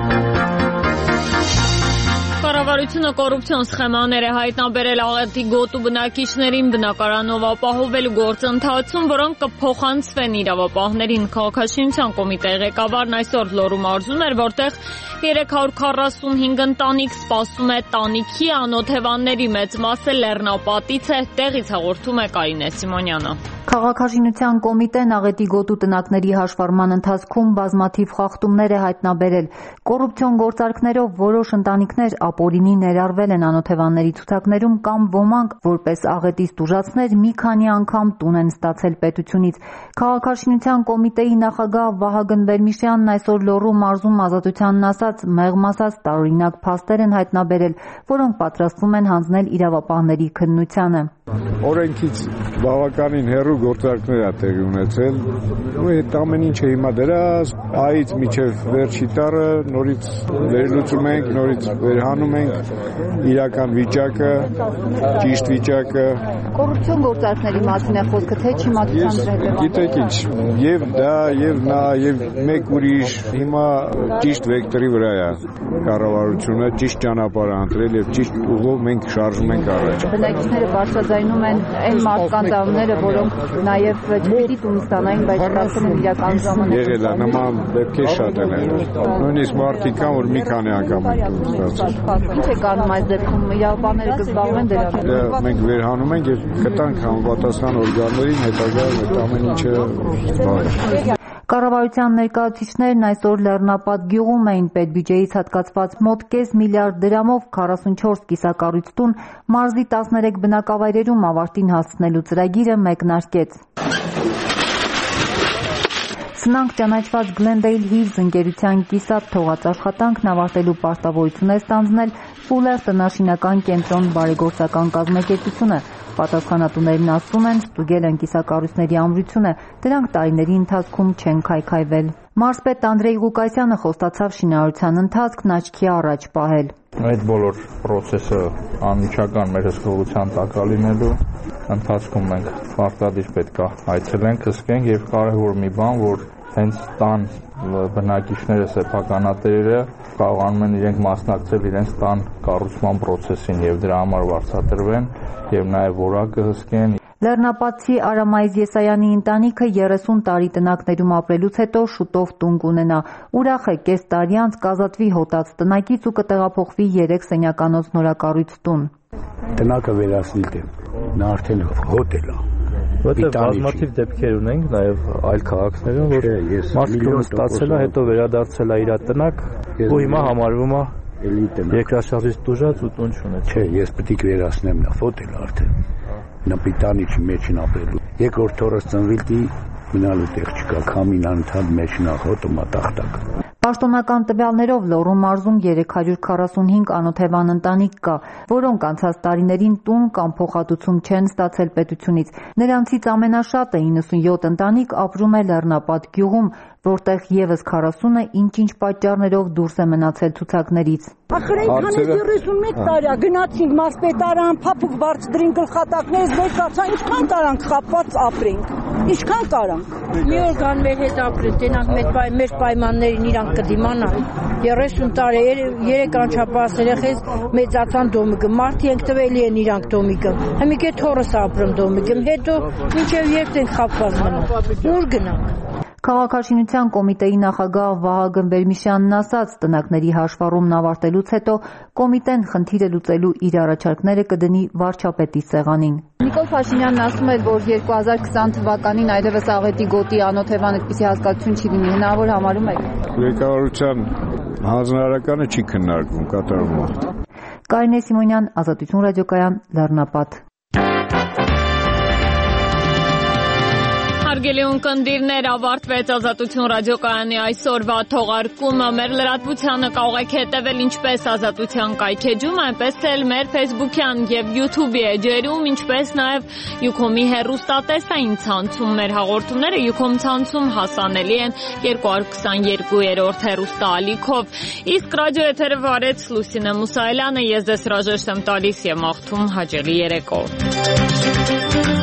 Կառավարությունը կոռուպցիոն սխեմաներ է հայտնաբերել աղետի գոտու բնակիչներին բնակարանով ապահովելու գործընթացում, որոնք կփոխանցվեն իրավապահներին։ Քաղաքաշինության կոմիտեի ղեկավարն այսօր Լոռու մարզում էր, որտեղ երեք հարյուր քառասունհինգ ընտանիք սպասում է տանիքի, անօթևանների մեծ մասը լեռնապատից է, տեղից հաղորդում է Կարինե Սիմոնյանը։ Քաղաքաշինության կոմիտեն աղետի գոտու տնակների հաշվառման ընթացքում բազմաթիվ խախտումներ է հայտնաբերել։ Կոռուպցիոն գործարքներով որոշ ընտանիքներ ապօրինի ներառվել են անօթևանների ցուցակներում կամ ոմանք որպես աղետից տուժածներ մի քանի անգամ տուն են ստացել պետությունից։ Քաղաքաշինության կոմիտեի նախագահ Վահագն Վերմիշյանն այսօր Լոռու մարզում Ազատությանն ասաց, մեղմ ասած տարօրինակ փաստեր են հայտնաբերել, որոնք պատրաստվում են հանձնել իրավապահների քննությանը։ Օրենքից բավականին հեռու գործարքներ է տեղի ունեցել, ու այդ ամեն ինչը հիմա դրած, այից միջև վերջի տառը նորից վերլուծում ենք, նորից վերհանում ենք իրական վիճակը, ճիշտ վիճակը։ Կոռուպցիոն գործարքների մասին է խոսքը, թե չիմացության հետևանքով։ Գիտեք ինչ, եւ դա, եւ նա, եւ մեկ ուրիշ հիմա ճիշտ վեկտորի վրա է կառավարությունը, ճիշտ ճանապարհ է ընտրել եւ ճիշտ ուղով մենք շարժում ենք առաջ։ Բնակիչները բարձրաձայնում են այն մարդկանց անունները, որոնք նաև չպիտի տուն ստանային, բայց ստացել են իրական ժամանակ։ Եղել է նման դեպքեր շատ են եղել։ Նույնիսկ մարդիկ կան, որ մի քանի անգամ են տուն ստացել։ Ինչ է կանում այս դեպքում, իրավաբանները կզբաղվեն դրանով։ Մենք վերհանում ենք եւ կտանք համապատասխան օրգաններին հետագա այդ ամեն ինչը զբաղվի։ Կառավարության ներկայացուցիչներն այսօր Լեռնապատ գյուղում էին պետբյուջեից հատկացված մոտ կես միլիարդ դրամով քառասունչորս կիսակառույց տուն մարզի տասներեք բնակավայրերում ավարտին հասցնելու ծրագիրը մեկնարկեց։ Սնանկ ճանաչված Glendale Hills ընկերության կիսատ թողած աշխատանքն ավարտելու պարտավորություն է ստանձնել Fuller տնաշինական կենտրոն բարեգործական կազմակերպությունը։ Պատասխանատուներն ասում են, ստուգել են կիսակառույցների ամրությունը, դրանք տարիների ընթացքում չեն քայքայվել։ Մարզպետ Անդրեյ Ղուկասյանը խոստացավ շինարարության ընթացքն աչքի առաջ պահել։ Այդ բոլոր process-ը անմիջական մեր հսկողության տակ է լինելու ընթացքում մենք պարտադիր պետք է այցելենք, հսկենք եւ կարևոր մի բան, որ հենց տան բնակիչները, սեփականատերերը կարողանում են իրենք մասնակցել իրենց տան կառուցման process-ին եւ դրա համար վարձատրվեն եւ նաեւ որակը հսկեն։ Լեռնապատցի Արամայից Եսայանի ընտանիքը երեսուն տարի տնակներում ապրելուց հետո շուտով տուն կունենա։ Ուրախ է, կես տարի անց կազատվի հոտած տնակից ու կտեղափոխվի երեք սենյականոց նորակառույց տուն։ Տնակը վերացնել եմ, նա արդեն հոտել է։ Որտեղ բազմաթիվ դեպքեր ունենք նաև այլ քաղաքներում, որ մարդը ստացել է, հետո վերադարձել է իր տնակ ու հիմա համարվում է երկրաշարժից տուժած ու տուն չունեցել։ Չէ, ես պետք է վերացնեմ, նա հոտել է արդեն։ Նպիտանիչի մեջն ապրելու։ Երկրորդ թորս ծնվիլտի մնալու տեղ չկա, քամին անընդհատ մեջն ախոտում է տախտակ։ Պաշտոնական տվյալներով Լոռու մարզում երեք հարյուր քառասունհինգ անօթևան ընտանիք կա, որոնք անցած տարիներին տուն կամ փոխհատուցում չեն ստացել պետությունից։ Նրանցից ամենաշատը իննսունյոթ ընտանիք ապրում է Լեռնապատ գյուղում, որտեղ եւս քառասունը ինչ-ինչ պատճառներով դուրս է մնացել ցուցակներից։ Ախր այնքան երեսունմեկ տարի գնացինք մարզպետարան, փափուկ բարձրին գլխատակներից մեծացա, ինչքան կարանք խապված ապրենք։ Ինչքան կարանք։ Մի օր կան մեր հետ ապրեն, տենանք մեր պայմաններին իրանք կդիմանան։ երեսուն տարի երեք անչափահաս երեխես մեծացան Դոմիկը, մարդի ենք տվելի են իրանք Դոմիկը։ Հիմիկե թորս ապրում Դոմիկում, հետո մինչև երբ ենք խապված մնում։ Ուր գնանք։ Քաղաքաշինության կոմիտեի նախագահ Վահագն Բերմիշյանն ասաց, տնակների հաշվառումն ավարտելուց հետո կոմիտեն խնդիրը լուծելու իր առաջարկները կդնի վարչապետի սեղանին։ Նիկոլ Փաշինյանն ասում է, որ երկու հազար քսան թվականին այլևս աղետի գոտի անօթևան այդպիսի հասկացություն չի լինի, հնարավոր համարում եք։ Ղեկավարության հանձնարարականը չի քննարկվում, կատարվում է։ Կարինե Սիմոնյան, Ազատություն ռադիոկայան, Լեռնապատ։ Հարգելի ունկնդիրներ, ավարտվեց Ազատություն ռադիոկայանի այսօրվա թողարկումը։ Մեր լրատվությանը կարող եք հետևել ինչպես Ազատության կայքեջում, այնպես էլ մեր Facebook-յան եւ YouTube-ի էջերում, ինչպես նաեւ Ucom-ի հեռուստատեսային ցանցում։ Մեր հաղորդումները Ucom ցանցում հասանելի են երկու քսաներկուերորդ հեռուստաալիքով։ Իսկ ռադիո եթերը վարեց Լուսինե Մուսայելյանը, ես ձեզ հրաժեշտ եմ տալիս եւ մաղթում հաճելի երեկո։